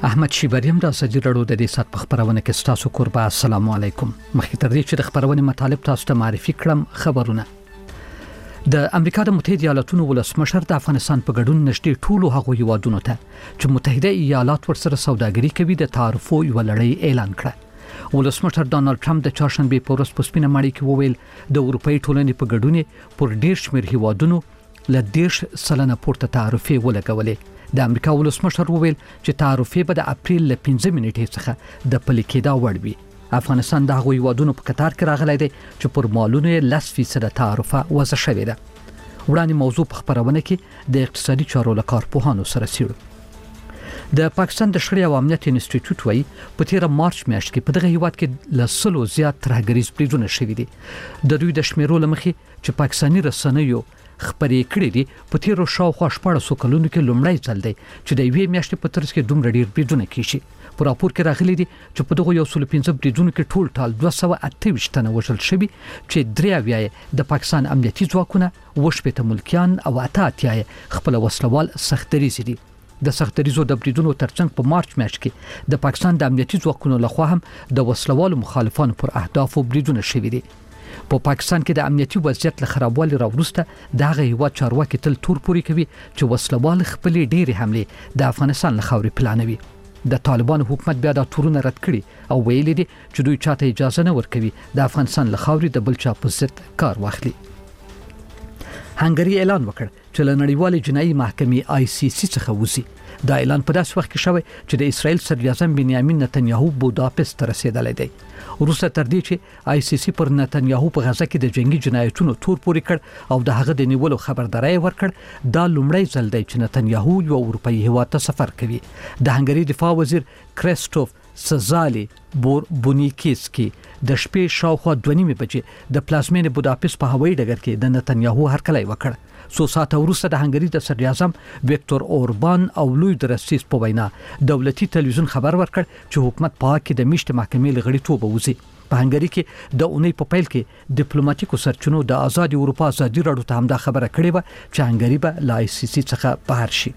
احمد شیبریم د ازادي راډیو د دې سات په خبرونه کې تاسو قربا السلام علیکم. مخکې تر دې چې د خبرونه مطالب تاسو ته معرفي کړم خبرونه. د امریکا د متحده ایالاتونو ولسمشر د افغانستان په ګډون نشټي ټولو هغو هیوادونو ته چې متحده ایالات ورسره سوداګري کوي د تعرفو یو لړۍ اعلان کړه. ولسمشر ډانلډ ټرمپ د چهارشنبه په ورځ په سپینه ماڼۍ کې وویل د اروپאי ټولنې په ګډون پر ډیر شمېر هیوادونو ل 10% پورته تعرفې ولګولې. د امریکا ولسمشر وویل چې تعرفې به د اپریل ل 15 نیټې څخه د پلي کېدا وړ وي. افغانستان د هغو هیوادونو په قطار کې راغلی دی چې پر مالونو 10% تعرفه وضع شوې ده. وړاندې موضوع په خبرونه کې د اقتصادي چارو له کارپوهانو سره څېړو. د پاکستان د شخړې او امنیت انسټیټیوټ وايي په 13 مارچ میاشت کې په دغه هیواد کې ل 100 زیات ترهګریز بریدونه شوي دي. د دوی د شمیرو لمخې چې پاکستاني رسنیو خبرې کړې دي په تیرو شاوخوا 14 کلونو کې لومړی ځل دی چې د یوې میاشتې په ترڅ کې دومره ډیر بریدونه کیږي. په راپور کې راغلي دي چې په دغه 115 بریدونو کې ټول ټال 228 تنه وژل شوي چې 3 د پاکستان امنیتي ځواکونه وشپېته ملکیان او 88 خپل وسلوال سختریز دي. د سختریزو د بریدونو ترڅنګ په مارچ میاشت کې د پاکستان د امنیتي ځواکونو لخوا هم د وسلوالو مخالفانو پر اهدافو بریدونه شوي دي. په پاکستان کې د امنیتي وضعیت له خرابوالي راوروسته دغه هیواد چارواکي تل تور پوري کوي چې وسلوال خپل ډېری حمله د افغانستان له خاورې پلانوي. د طالبان حکومت بیا د تورونه رد کړي او ویلي دي چې دوی چاته اجازه نه ورکوي د افغانستان له خاورې د بل چا په ضد کار واخلي. هنګری اعلان وکړ چې له نړیوالې جنایي محکمې ICC څخه وځي. دا اعلان په داسې وخت کې شوی چې د اسرائیل صدر اعظم بنیامین نتنیاهو بوداپست ته رسیدلی دی. وروسته تر دې چې ICC پر نتنیاهو په غزه کې د جنگي جنایتونو تور پوري کړ او د هغه د نیولو خبرداري ورکړ، دا لومړی ځل دی چې نتنیاهو یو اروپאי هیواد ته سفر کوي. د هنګری دفاع وزیر کریستوف سزالی بونیکیسکی د شپې شاوخوا 2:30 بجې د پلازمینې بوداپست په هوایي ډګر کې د نتنیاهو هرکلی وکړ. څو ساعته وروسته د هنګری د صدر اعظم ویکتور اوربان او لوی درسیس په وینا دولتي تلویزیون خبر ورکړ چې حکومت پاک د میشت محکمې لغړیتوب وځي. په هنګری کې د اونۍ په پیل کې ډیپلوماټیکو سرچینو د آزاد اروپا ازادي راډیو ته هم دا خبره کړې و چې هنګری به ل ICC څخه بهر شي.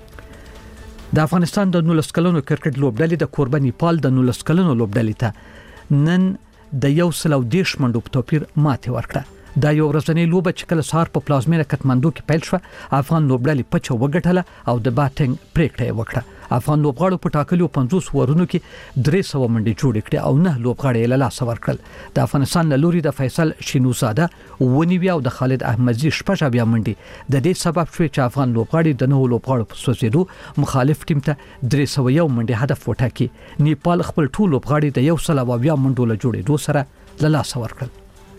د افغانستان د 19 کلنو کرکټ لوبډلې د کوربه نیپال د 19 کلنو لوبډلې ته نن د 110 منډو په توپیر ماته ورکړه. دا یو ورځنی لوبه چې کله سهار په پلازمینه کټماندو کې پیل شو. افغان لوبډلې پچه وګټله او د باتینګ پریکړه وکړه. افغان لوبغاړو په ټاکلو 50 ورونو کې 300 منډې جوړې کړې او 9 لوبغاړي له لاسه ورکړل. د افغانستان له لوري د فیصل شینوزاده ونیوي او د خالد احمدزي شپږ بیا منډې د دې سبب شوې چې افغان لوبغاړي د 9 لوبغاړو په سوځېدو مخالف ټیم ته 301 منډې هدف وټاکي. نیپال خپل ټول لوبغاړي د 100 منډو له جوړېدو سره له لاسه ورکړل.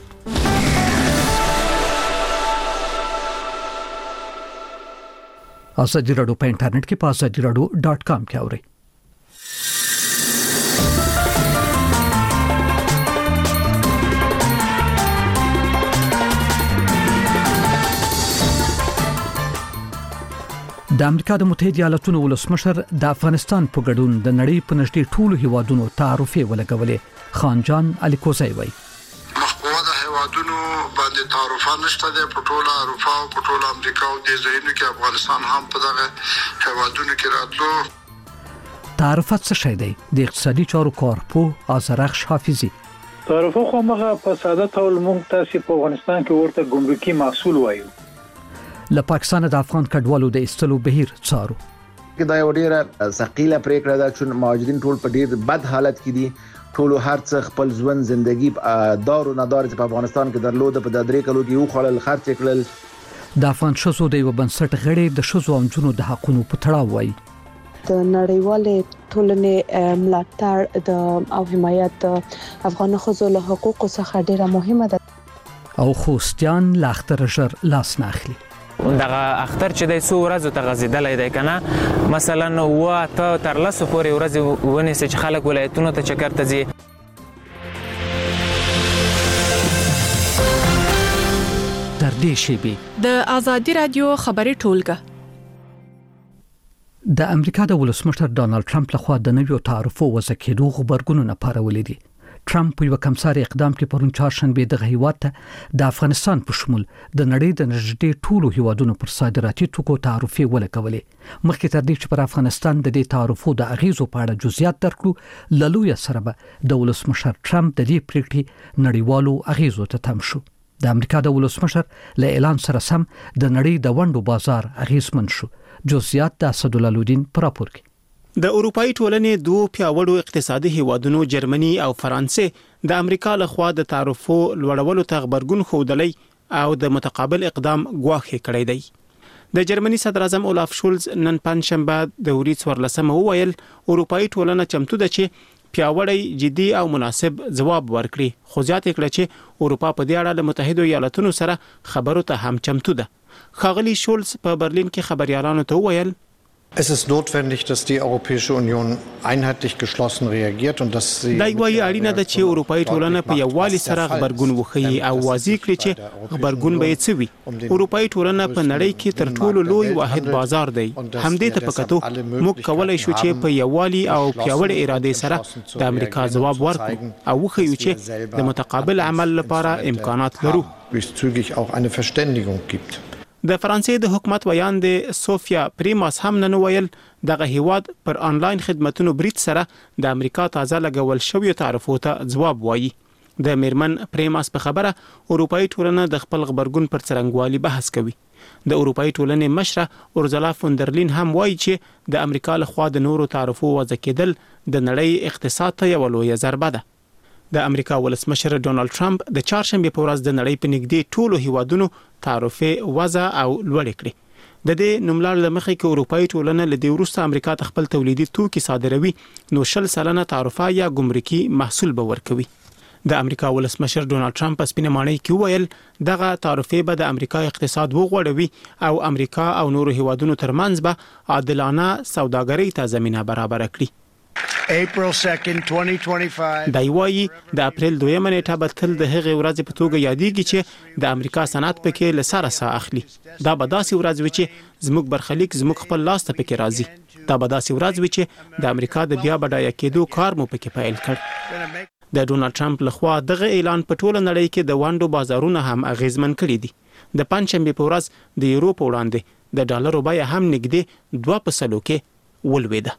ازادي راډیو په انټرنیټ کې په azadiراdio.com کې اورئ. د امریکا د متحده ایالاتونو ولسمشر د افغانستان په ګډون د نړۍ په نږدې ټولو هیوادونو تعرفې ولګولې. خانجان الیکوزی وایي مخکوده هیوادونو باندې تعرفه نشته ده په ټوله اروپا او په ټوله امریکا او د ځایونو کې افغانستان هم په دغه هیوادونو کې راتلو. تعرفه څه شی دی؟ د اقتصادي چارو کارپوه آذرخش حافظي. تعرفه خو موږ په ساده ډول موږ تاسو په افغانستان کې ورته ګمرکي محصول وایو. له پاکستان د افغان کډوالو د استلو بهیر څارو. دا یو ډیره ثقيله پریکړه ده چې مهاجرین ټول په ډیر بد حالت کې دي. ټول هر څه خپل ژوند ژوندۍ دارو نه دار چې په افغانستان کې درلود په 3 کلو کې یو خلل خرچ کړل. د افغان شوزو د یو بنسټ غړي د شوزو او جنو د حقونو په تړاو وایي د نړیوالې ټولنې ملاتړ د او حمایت د افغان ښځو له حقوقو څخه ډیره مهمه ده. او خوستیان لاختر ژر لاس نه اخلي. دغه اختر چې د څو ورځې ته غزیدلې ده کنه، مثلا ته تر لاسو پورې ورځې ونیسه چې خلک ولایتونو ته چکر ته ځي. تر دې شی د ازادي رادیو خبري ټولګه. د امریکا د ولسمشر ډانلډ ټرمپ لخوا د نویو تعرفو وضع کېدو خبرګونونه پارولې دي. ټرمپ په یو کمسار اقدام کې پرون چهارشنبه د هیواد ته د افغانستان په شمول د نړۍ د نږدې ټولو هیوادونو پر صادراتي توکو تعرفې ولګولې مخکې تر دې چې پر افغانستان د دې تعرفو د اغیزو په اړه جزئیات درکړو للوی سره به د ولسمشر ټرمپ د دې پریکړې نړیوالو اغیزو ته تم شو د امریکا د ولسمشر له اعلان سره سم د نړۍ د ونډو بازار اغیزمن شو جزئیات د اسدالدین پر راپور کې د اروپאי ټولنې دوه پیاوړو اقتصادي هیوادونو جرمني او فرانسې د امریکا له خوا د تعرفو لوړولو ته خبرګون خوده او د متقابل اقدام غواخي کړی دی د جرمني صدر اعظم اولاف شولز نن پنځشنبه د وریځ ورلسمه وویل اروپאי ټولنه چمتو ده چې پیاوړی جدي او مناسب ځواب ورکړي خو زیات کړه چې اروپا په دې اړه د متحده ایالاتونو سره خبرو ته هم چمتو ده خاغلی شولز په برلین کې خبريالانو ته وویل Es ist notwendig, dass die Europäische Union einheitlich geschlossen reagiert und dass sie دا یوه اړینه ده چې اروپאי ټولنه په یووالي سره خبرګون وښيي او واضح کړي چې خبرګون به یې څه وي اروپאי ټولنه په نړۍ کې تر ټولو لوی واحد بازار دی همدې ته پکاتو موږ کولای شو چې په یووالي او پیاوړې اراده سره د امریکا ځواب ورکړو او وښیو چې د متقابل عمل لپاره امکانات لرو zügig auch eine Verständigung gibt. د فرانسې د حکومت ویان د سوفیا پریماس هم نن ویل دغه هیواد پر آنلاین خدماتونو برید سره د امریکا تازه لګول شوی تعرفو ته ځواب وایي د میرمن پریماس په خبره اروپאי ټولنه د خپل خبرګون پر څرنګوالي بحث کوي د اروپאי ټولنې مشره اورزلا فوندرلین هم وایي چې د امریکا له خوا د نورو تعرفو وضع کېدل د نړۍ اقتصاد ته یو لوی ضربه ده د امریکا ولسمشر ډونالد ټرمپ د چهارشنبه په ورځ د نړۍ په نږدې ټولو هیوادونو تعرفې وضع او لوړ کړې د دې نوملړ لمخې کې اروپאי ټولنه له دې وروسته امریکا ته خپل تولیدي توکي صادروي نو 10% تعرفه یا ګمرکي محصول به ورکوي د امریکا ولسمشر ډونالد ټرمپ په سپینه ماڼۍ کې ویل دغه تعرفې به د امریکا اقتصاد وغوړوي او امریکا او نورو هیوادونو ترمنځ به عادلانه سوداګرۍ ته زمينه برابر کړي April 2nd 2025 دا یوایي د اپریل 2 نیټه به تل د هغې ورځې په توګه یادېږي چې د امریکا صنعت پکې له سره سره اخلي دا به داسې ورځ وي چې زموږ برخلیک زموږ خپل لاس ته پکې راځي دا به داسې ورځ وي چې د امریکا د بیا بډایه کېدو کار مو پکې پیل کړ د ډونالد ټرمپ لخوا دغه اعلان په ټوله نړۍ کې د وانډو بازارونه هم اغیزمن کړي دي د پنځشنبه په ورځ د یورو په وړاندې د ډالرو بیه هم نږدې 2% کې ولوېده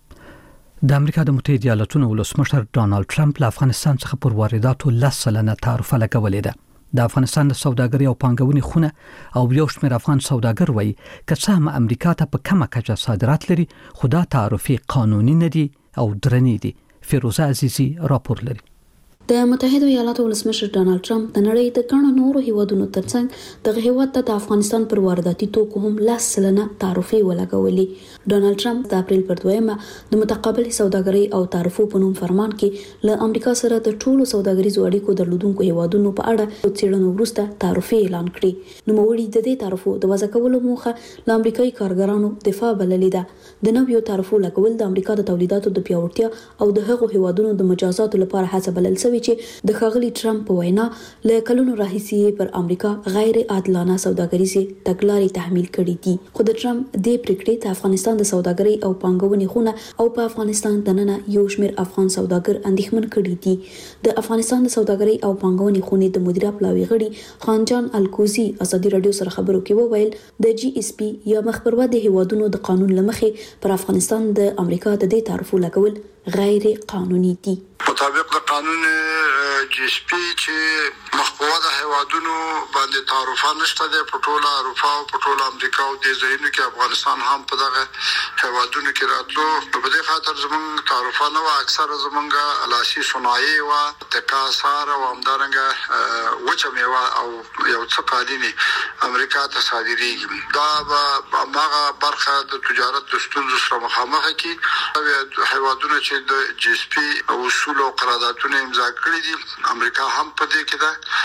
د امریکا د متحده ایالاتونو ولسمشر ډونالد ټرمپ له افغانستان څخه پر وارداتو 10% تعرفه لګولې ده د افغانستان د سوداګرۍ او پانګونې خونه او یو شمېر افغان سوداګر وایي که څه هم امریکا ته په کمه کچه صادرات لري خو دا تعرفې قانوني نه دي او درنې دي فیروزه عزیزی راپور لري د متحده ایالاتو ولسمشر ډونالد ټرمپ د نړۍ د ګڼو نورو هیوادونو ترڅنګ دغه هیواد ته د افغانستان پر وارداتي توکو هم 10% تعرفې ولګولې ډونالد ټرمپ د اپریل پر 2 د متقابل سوداګرۍ او تعرفو په نوم فرمان کې له امریکا سره د ټولو سوداګریزو اړیکو درلودونکو هیوادونو په اړه څېړنو وروسته تعرفې اعلان کړې نو موړي د دې تعرفو د وضع کولو موخه له امریکایي کارګرانو دفاع بللې ده د نویو تعرفو لګول د امریکا د تولیداتو د پیاوړتیا او د هغو هیوادونو د مجازاتو لپاره هڅه بلل شوې چې د ښاغلي ټرمپ په وینا له کلونو راهیسې پر امریکا غیر عادلانه سوداګریزي تګلارې تحمیل کړې دي خو د ټرمپ د پریکړې د افغانستان د سوداګرۍ او پانګونې خونه او په افغانستان دننه یو شمېر افغان سوداګر اندېښمن کړي دي د افغانستان د سوداګرۍ او پانګونې خونې د مدیره پلاوي غړي خانجان الکوزي ازادي رادیو سره خبرو کې وویل د جی اس پی یا مخبروا د هیوادونو د قانون لمخې پر افغانستان د امریکا د دې تعرفو لګول غیر قانوني دي مطابق د قانون جی اس پی چې مخبوه د هیوادونو باندې تعرفه نشته ده په ټوله اروپا او په ټوله امریکا او د ځایونو کې افغانستان هم په دغه هیوادونو کې راتلو په دې خاطر زمونږ تعرفه نو اکثره زمونږ لاسي صنایع او تکاسار او همدارنګه وچه میوه او یو څه قالینی امریکا ته صادریږي دا هغه برخه د تجارت د ستونزو سره مخامخ کی هیوادونو چې د جی اس پی اصول او قراردادونه امضا کړی دي امریکا هم په دې کې ده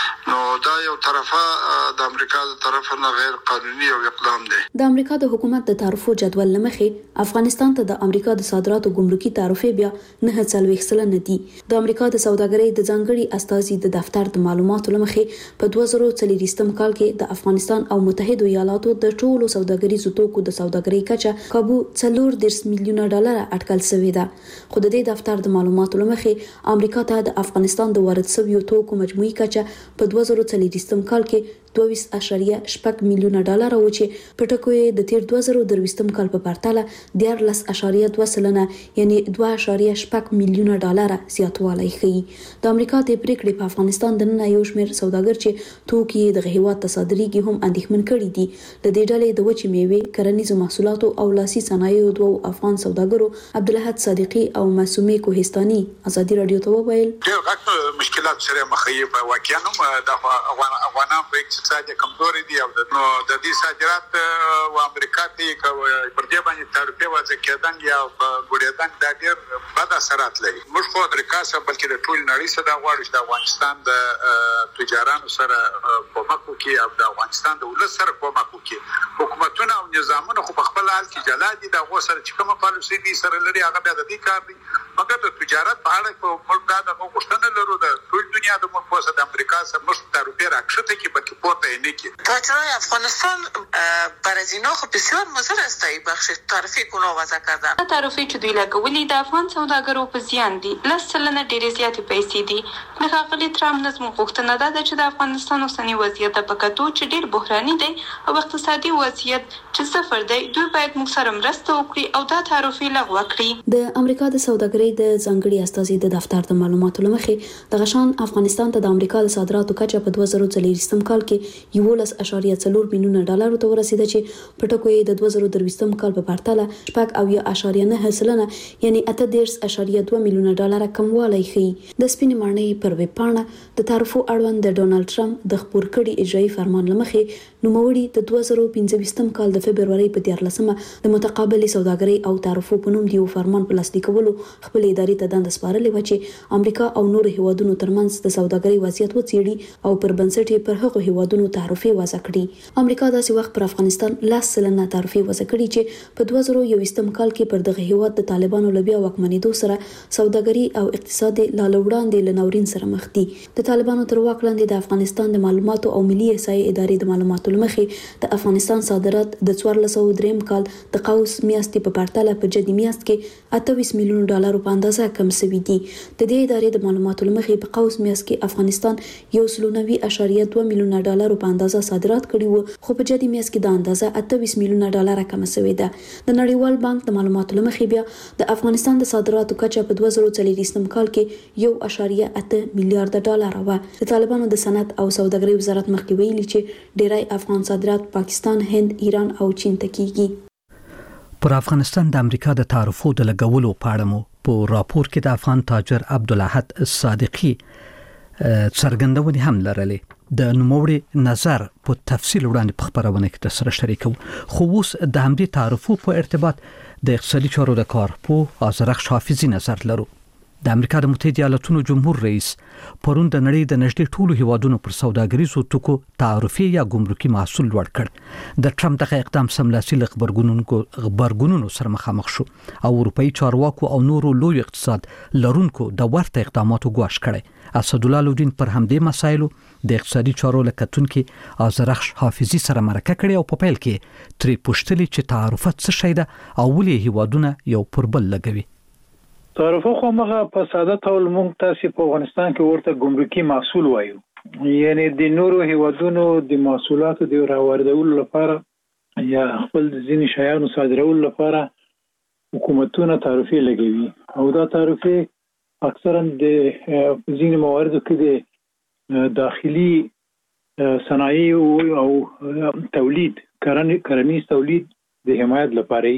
نو دا یو طرفه د امریکا د طرف نه غیر قانوني او اقدام دی. د امریکا د حکومت د تعرفو جدول لمخې افغانستان ته د امریکا د صادراتو ګمرکي تعرفې بیا 9.4% دي. د امریکا د سوداګرۍ د ځانګړي استازي د دفتر د معلوماتو لمخې په 2024 کال کې د افغانستان او متحده ایالاتو د ټولو سوداګریزو توکو د سوداګرۍ کچه کابو 4 میلیونه ډالر اټکل شوې ده. خو د دې دفتر د معلوماتو لمخې امریکا ته د افغانستان د وارد شویو توکو مجموعي کچه په 2024 کال کې 22.8 میلیونه ډالر او چې په ټکو یې د تیر 2023 کال په پرتله 14.2% یعنی 2.8 میلیونه ډالر زیاتوالی ښیي. د امریکا د پریکړې په افغانستان د نن یو شمېر سوداګر چې توکي د هیواد ته صادرېږي هم اندېښمن کړي دي. د دې ډلې د وچې میوې، کرنیزو محصولاتو او لاسي صنایعو دوه افغان سوداګرو عبدالحد صادقي او معصومه کوهستاني ازادي رادیو ته وویل ډېر مشکلات سره مخ واقعا د افغانان په اقتصادي کمزوري دي او د دې صادرات او امریکا ته پر دې باندې تعرفه وځي کېدان یا ګډېدان د ډېر بد اثرات لري. موږ خو امریکا سره بلکې د ټول نړۍ سره غواړو چې د افغانستان د تجارانو سره کومک وکړي او د افغانستان د ولس سره کومک وکړي. حکومتونه او نظامونه خو په خپل حال کې جلا دي، د غو سره چې کومه پالیسي دي سره لري هغه بیا د دې کار دي. مګر د تجارت په اړه موږ دا د غوښتنه لرو د ټول دنیا د موږ د امریکا سره موږ تعرفه راکښته کې بلکې پورته نه کی. تاجرای افغانستان برای از اینا خب بسیار مضر است ای بخش تعرفه کنه وضع کردن. تعرفه چې دوی لګولې د افغان سوداګرو په زیان دي. 10% ډېرې زیاتې پیسې دي. د ښاغلي ټرمپ نظم غوښتنه ده چې د افغانستان اوسنی وضعیت په کتو چې ډېر بحراني دی او اقتصادي وضعیت چې صفر دی، دوی باید موږ سره مرسته وکړي او دا تعرفه لغوه کړي. د امریکا د سوداګرۍ د ځانګړي استازي د دفتر د معلوماتو لمخې د غشان افغانستان ته د امریکا د صادراتو کچه په 2024 کال کې 11.4 میلیونه ډالر ته ورسیده چې په ټکو یې د 2023 کال په پرتله 4.9% یعنی 18.2 میلیونه ډالر کموالی ښیي. د سپینې ماڼۍ پر ویب پاڼه د تعرفو اړوند د ډونالد ټرمپ د خپور کړي اجرایي فرمان لمخې نوموړي د 2015 کال د فبرवरी په 14مه د متقابل سوداګرۍ او تعرفو په نوم دیو فرمان په لاسلیکولو خپل ادارې ته دنده سپارلې و چې امریکا او نور هیوادونو ترمنځ د سوداګرۍ وضعیت وڅېړي او پر بنسټ یې پر هغو هیوادونو تعرفې وضع کړي. امریکا داسې وخت پر افغانستان 10% تعرفې وضع کړي چې په 2021 کال کې پر دغه هیواد د طالبانو لبیا واکمنېدو سره سوداګري او اقتصاد لاله وړاندې له ناورین سره مخ دي. د طالبانو تر واک لاندې د افغانستان د معلوماتو او ملي احصایې ادارې د معلوماتو لمخې د افغانستان صادرات د 1403 کال د قوس میاشتې په پرتله په جدي میاشت کې 28 میلیون ډالر په اندازه کم شوي دي. د دې ادارې د معلوماتو لمخې په قوس میاشت کې افغانستان 1.2 میلیون ډالر په اندازه صادرات کړي وو، خو په جدي میاشت کې د اندازه 28 میلیون ډالر کم شوې ده. د نړیوال بانک د معلوماتو لمخې بیا د افغانستان د صادراتو کچه په 2024 کال کې 1.8 میلیارډ ډالر و. د طالبانو د صنعت او سوداګرۍ وزارت مخکې ویلي چې ډیری افغان صادرات پاکستان، هند، ایران او چین ته کیږي. پر افغانستان د امریکا د تعرفو د لګولو په اړه مو په راپور کې د افغان تاجر عبدالحد صادقي څرګندونې هم لرلې. د نوموړي نظر په تفصیل وړاندې په خبرونه کې د سره شریکو. خو اوس د همدې تعرفو په ارتباط د اقتصادي چارو د کارپوه آذرخش حافظي نظر لرو. د امریکا د متحده ایالاتونو جمهور رئیس پرون د نړۍ د نږدې ټولو هیوادونو پر سوداګریزو توکو تعرفه یا ګمرکي محصول لوړ کړ. د ټرمپ دغه اقدام سملاسي له خبرګونونو سره مخامخ شو او اروپאי چارواکو او نورو لوی اقتصاد لرونکو د ورته اقداماتو ګواښ کړي. اسدالله لودین پر همدې مسایلو د اقتصادي چارو لکتونکو آذرخش حافظي سره مرکه کړي او په پیل کې ترې پوښتلي چې تعرفه څه شی ده او ولې هیوادونه یو پر بل لګوي. تعرفه خو مغه په ساده ډول مونږ تاسو په افغانستان کې ورته ګمرکي محصول وایو، یعنی د نورو هیوادونو د محصولاتو د راوړدولو لپاره یا خپل ځینې شیانو صادرولو لپاره حکومتونه تعرفه لګوي او دا تعرفه اکثرا د ځینې مواردو کې د داخلي صنایع او تولید کرنیز تولید د حمایت لپاره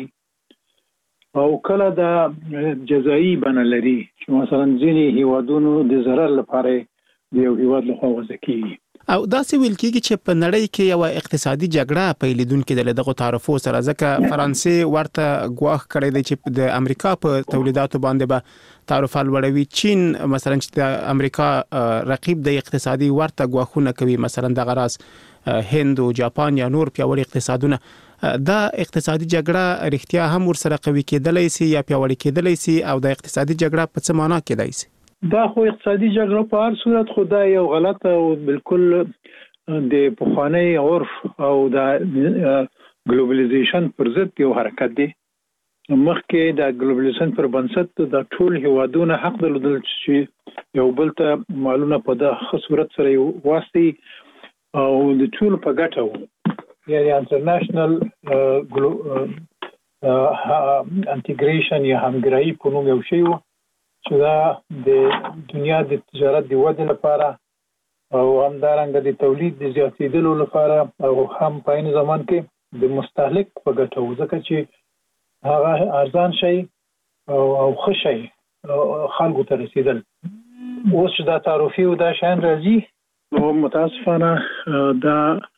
او کله دا جزایی بڼه لري چې مثلا ځینې هیوادونو د ضرر لپاره د یو هیواد لخوا وضع کیږي. او دا څه ویل کېږي چې په نړۍ کې یو اقتصادي جګړه پیلېدونکې د دغه تعرفو سره ځکه فرانسې ورته ګواښ کړی دی چې د امریکا په تولیداتو باندې به تعرف لوړوي. چین مثلا چې د امریکا رقیب د اقتصادي ورته ګواښونه کوي، مثلا د غراس هند او جاپان یا نور پیاوړي اقتصادونه. دا اقتصادي جګړه رښتیا هم ورسره قوي کېدلای شي یا پیاوړي کېدلای شي او د اقتصادي جګړه په څه معنا کېدای شي؟ دا خو اقتصادي جګړه په هر صورت خو دا یو غلط او بالکل د پخوانی عرف او د ګلوبلایزیشن پر ضد یو حرکت دی. مخکې د ګلوبلایزیشن پر بنسټ د ټول هیوادونو حق درلودل چې یو بل ته معلومه په دغه صورت سره یو واسطي او د ټول په ګټه وو، یعنی انټرنیشنل انټیګریشن یا همګرایي په نوم یو شی وو چې دا د دنیا د تجارت د ودې لپاره او همدارنګه د تولید د زیاتېدلو لپاره او هم په عین زمان کې د مستهلک په ګټه وو، ځکه چې هغه ارزان شي او ښه شي خلکو ته رسیدل. اوس چې دا تعرفي او دا شان راځي نو متاسفانه دا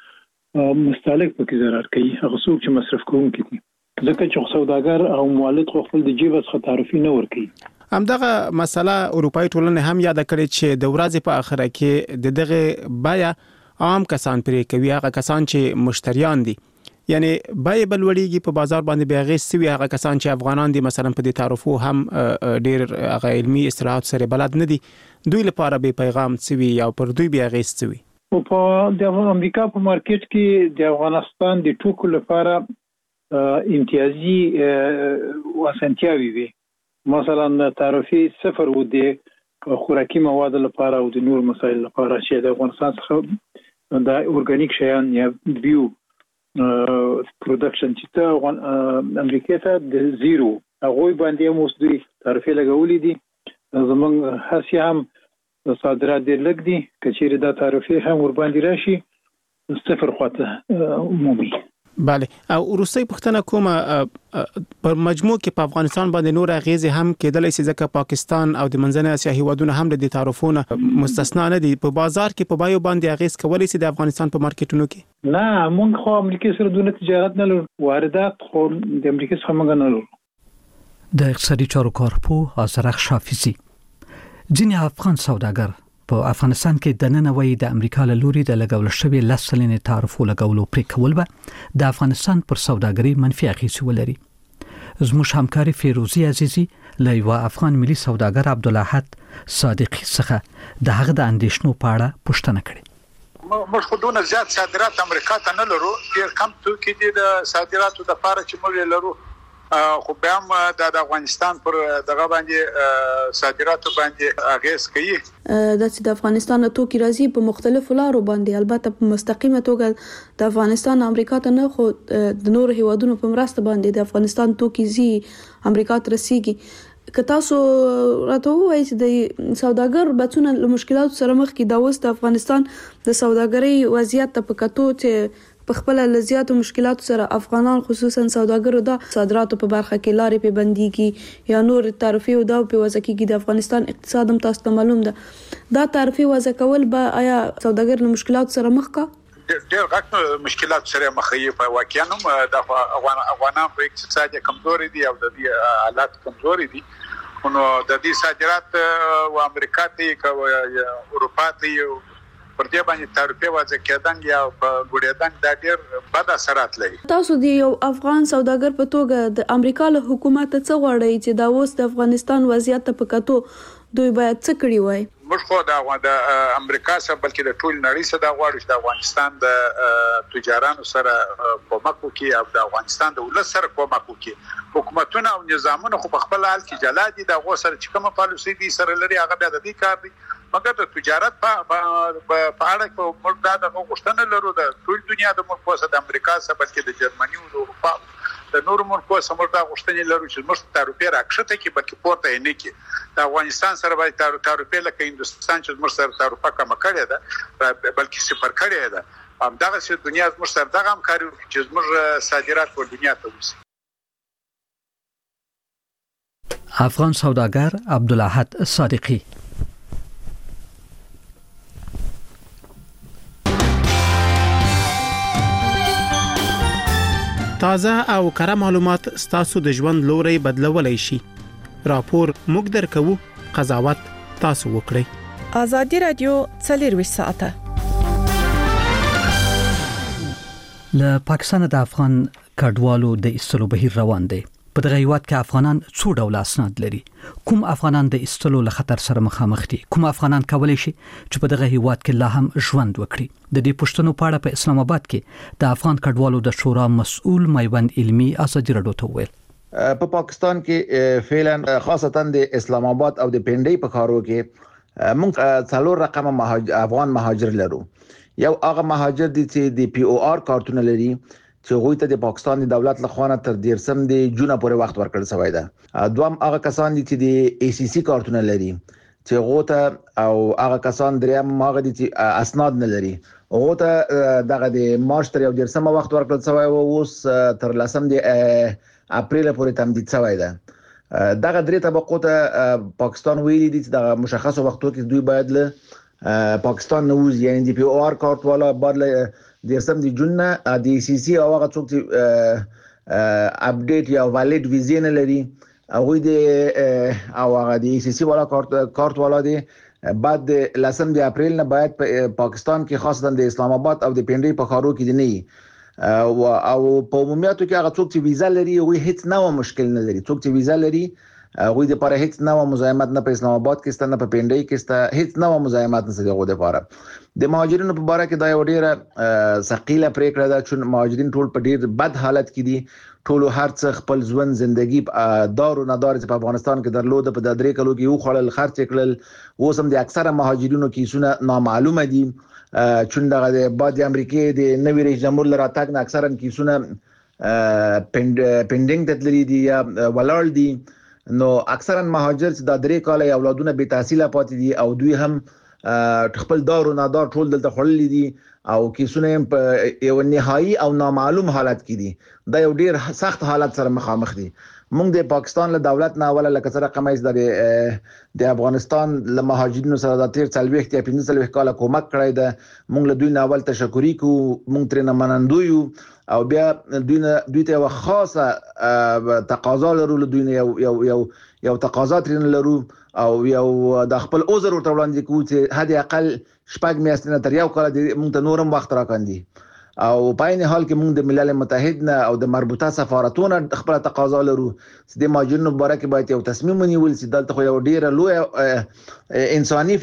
مستهلک پکې ضرر کوي، هغه څوک چې مصرف کوونکي دي، ځکه چې سوداګر او مولد خپل د جیب څخه تعرفي نه ورکوي. همدغه مسله اروپאי ټولنه هم یاد کړې چې د ورځې په اخره کې د دغه بیا عام کسان پرې کوي، هغه کسان چې مشتریان دي، یعنی بیا بلوړیږي په بازار باندې بیا غیس سوي هغه کسان چې افغانان دي مثلا په دې تعرفو هم ډیر هغه علمي اصطلاحات سره بلد نه دي، دوی لپاره به پیغام سوي یا پر دوی بیا غیس سوي. او په د امریکا په مارکیټ کې د افغانستان د ټوکو لپاره امتیازي وسنتیاوي وي، مثلا تعرفي صفر و د خوراکي مواد لپاره او د نور مسایل لپاره چې د افغانستان څخه د اورګانیک شیان یا بیو پروډکشن چې ته امریکا ته د زیرو هغه باندې موږ دوی تعرفي لګولې دي، زمونږ هڅې هم صادرات ډېر لږ دي، کچېرې دا تعرفي هم ور باندې راشي صفر خواته عمومي. بله، او روسي پښتنه کومه پر مجموع کې په افغانستان باندې نور اغیزې هم کېدلای شي ځکه پاکستان او د منځنۍ اسیا هیوادونه هم د تعرفونو مستثنا نه دي، په بازار کې په بایو باندې اغیز کولای شي د افغانستان په مارکیټونو کې؟ نه، موږ خو امریکا سره دونه تجارت نه لرو، واردات خو د امریکا څخه موږ نه لرو. د اقتصادي چارو کارپوه آذرخ شافعي ځینې افغان سوداګر په افغانستان کې د ننوي د امریکا له لوري د لګول شوی لسلنې تعرفو لګولو پرې کول به د افغانستان پر سوداګري منفي اغیزې ولري. زموږ همکاري فیروزی عزیزی له یو افغان ملي سوداګر عبدالاحد صادقي څخه د هغه د اندیشنو په اړه پوښتنه کړې. موږ خو دونه زیات صادرات امریکا ته نه لرو، ډېر کم توکي دي د صادراتو لپاره چې موږ لرو، خو بیا هم د افغانستان پر دغه باندې صادراتو باندې اغیز کوي. د افغانستان توکي راځي په مختلفو لارو باندې، البته په مستقیمه توګه د افغانستان امریکا ته نه، خو د نور هیوادونو په مرسته باندې د افغانستان توکي زی امریکا ته رسیږي. که تاسو راته وایئ چې د سوداګر بچونه له مشکلاتو سره مخ کې دا اوس د افغانستان د سوداګرۍ وضعیت ته په کتو چې په خپل لزیاتو مشکلاتو سره افغانان خصوصا سوداګرو د صادراتو په برخه کې لارې په بنديږي یا نور تعرفي او دا په وضع کې د افغانستان اقتصاد هم تاسو ته معلوم ده، دا تعرفي وضع کول به آیا سوداګر له مشکلاتو سره مخ کا؟ ډېر غټ مشکلات سره مخ یې په واقعیا هم د افغانان په اقتصاد کمزوري دي او د دې حالات کمزوري دي، نو د دې صادرات او امریکا ته او اروپا ته پر دې باندې تعرفي وضع کېدنګ یا ګډېدنګ د ډېر بد اثرات لري. تاسو د یو افغان سوداګر په توګه د امریکا له حکومت څخه غواړئ چې دا اوس د افغانستان وضعیت په کتو دوی باید څه کړی وای؟ موږ خو د امریکا سره بلکې د ټول نړۍ سره غواړو چې د افغانستان د تجارانو سره کومک وکړي او د افغانستان د ولس سره کومک وکړي. حکومتونه او نظامونه خو په خپل حال کې جلا دي، د غو سره چې کومه پالیسي دي سره لري هغه د دې کار دي، مګر د تجارت په اړه کو موږ دا غوښتنه لرو د ټول دنیا د ملکو سره، د امریکا سره بلکې د جرمني او د اروپا د نور ملکو سره موږ دا غوښتنه لرو چې موږ تعرفي راکښته کې بلکې پورته نه کې د افغانستان سره باید تعرفي لکه هندستان چې موږ سره تعرفه کم کړی ده بلکې صفر کړی ده، هم دغه چې دنیا موږ سره دغه همکاري چې موږ صادرات په دنیا ته وسی. افغان سوداګر عبدالاحد صادقي. تازه او کره معلومات ستاسو د ژوند لوري بدلولای شي. راپور موږ درکو، قضاوت تاسو وکړئ. آزادي رادیو 24 ساعته. له پاکستان د افغان کډوالو د ایستلو بهیر روان دی. په دغه هیواد کې افغانان څو ډول اسناد لري؟ کوم افغانان د ایستلو له خطر سره مخامخ دي؟ کوم افغانان کولی شي چې په دغه هیواد کې لا هم ژوند وکړي؟ د دې پوښتنو په اړه په اسلام آباد کې د افغان کډوالو د شورا مسؤل میوند علمي ازادي رادیو ته ویل. په پاکستان کې فعلا خاصتا د اسلام آباد او د پنډۍ په کارو کې موږ څلور رقم افغان مهاجر لرو. یو هغه مهاجر دي چې د پی او آر کارتونه لري چې غوي ته د پاکستان د دولت لخوا تر 13 د جون پورې وخت ورکړل شوی دی. دوام هغه کسان دي چې د ای سی سی کارتونه لري چې غوته او هغه کسان دریم هغه دي چې اسناد نه لري. غوته دغه د مارچ تر 13 وخت ورکړل شوی او اوس تر 10 د اپریل پورې تمدید شوی دی. دغه درې طبقو ته پاکستان ویلي دي چې د مشخصو وختو کې دوی باید له پاکستان نوز یعنی د پی او آر کارت والا باید له د سم د جون نه د سی سی او هغه څوک چې اپډیټ یا ویلیډ ویزا نه لري او د او هغه د سی سی والا کارت والا دی بعد د 10 د اپریل نه باید په پاکستان کې خاصتا د اسلام آباد او د پنډۍ په خارو کې دی نه او په عمومیاتو کې هغه څوک چې ویزا لري او هیڅ نوو مشکل نه لري. څوک چې ویزا لري غوی د لپاره هیڅ نوو مزاحمت نه په اسلام آباد کې ستنه په پنډۍ کې ست هیڅ نوو مزاحمت نه سره غو د لپاره. د مهاجرینو په اړه کې دا یو ډیره ثقيله پریکړه ده چې مهاجرین ټول په ډیر بد حالت کې دي. ټول هر څه خپل ژوند ژوندۍ دار او ندار چې په افغانستان کې درلوده په د 3 کلو کې یو خړل خرچ کړل. اوس هم د اکثره مهاجرینو کیسونه نامعلومه دي. چون دغه بعد د امریکای د نوې رئیس جمهور لراتګ نه اکثرا کیسونه پینډینګ تدلری دي یا ولاړ دي. نو اکثرا مهاجر چې د 3 کال اولادونه به تحصیل پاتې دي او دوی هم خپل دار او ندار ټول دلته خړلې دي او کیسونه په یو نهایی او نامعلوم حالت کې دي. دا یو ډیر سخت حالت سره مخامخ دي. موږ د پاکستان له دولت نه اوله لکه سره قمایز د افغانستان له مهاجرینو سره د 13 یا 15 کال کومک کړی ده. موږ له دوی نه اول تشکر کوو، موږ ترې نه منندو یو او بیا دوی ته یو خاصه تقاضا لرو. له دوی نه یو تقاضا ترې لرو او یو د خپل عذر ورته وړاندې کوو چې حد اقل شپږ میاشتې نه تر یو کال موږ ته نورم وخت راکاندي او په عین حال کې موږ د ملل متحد نه او د مربوطه سفارتونو خپل تقاضا لرو چې د مهاجرینو مبارک باید یو تصمیم ونیول چې دلته خو یو ډیره لوی انساني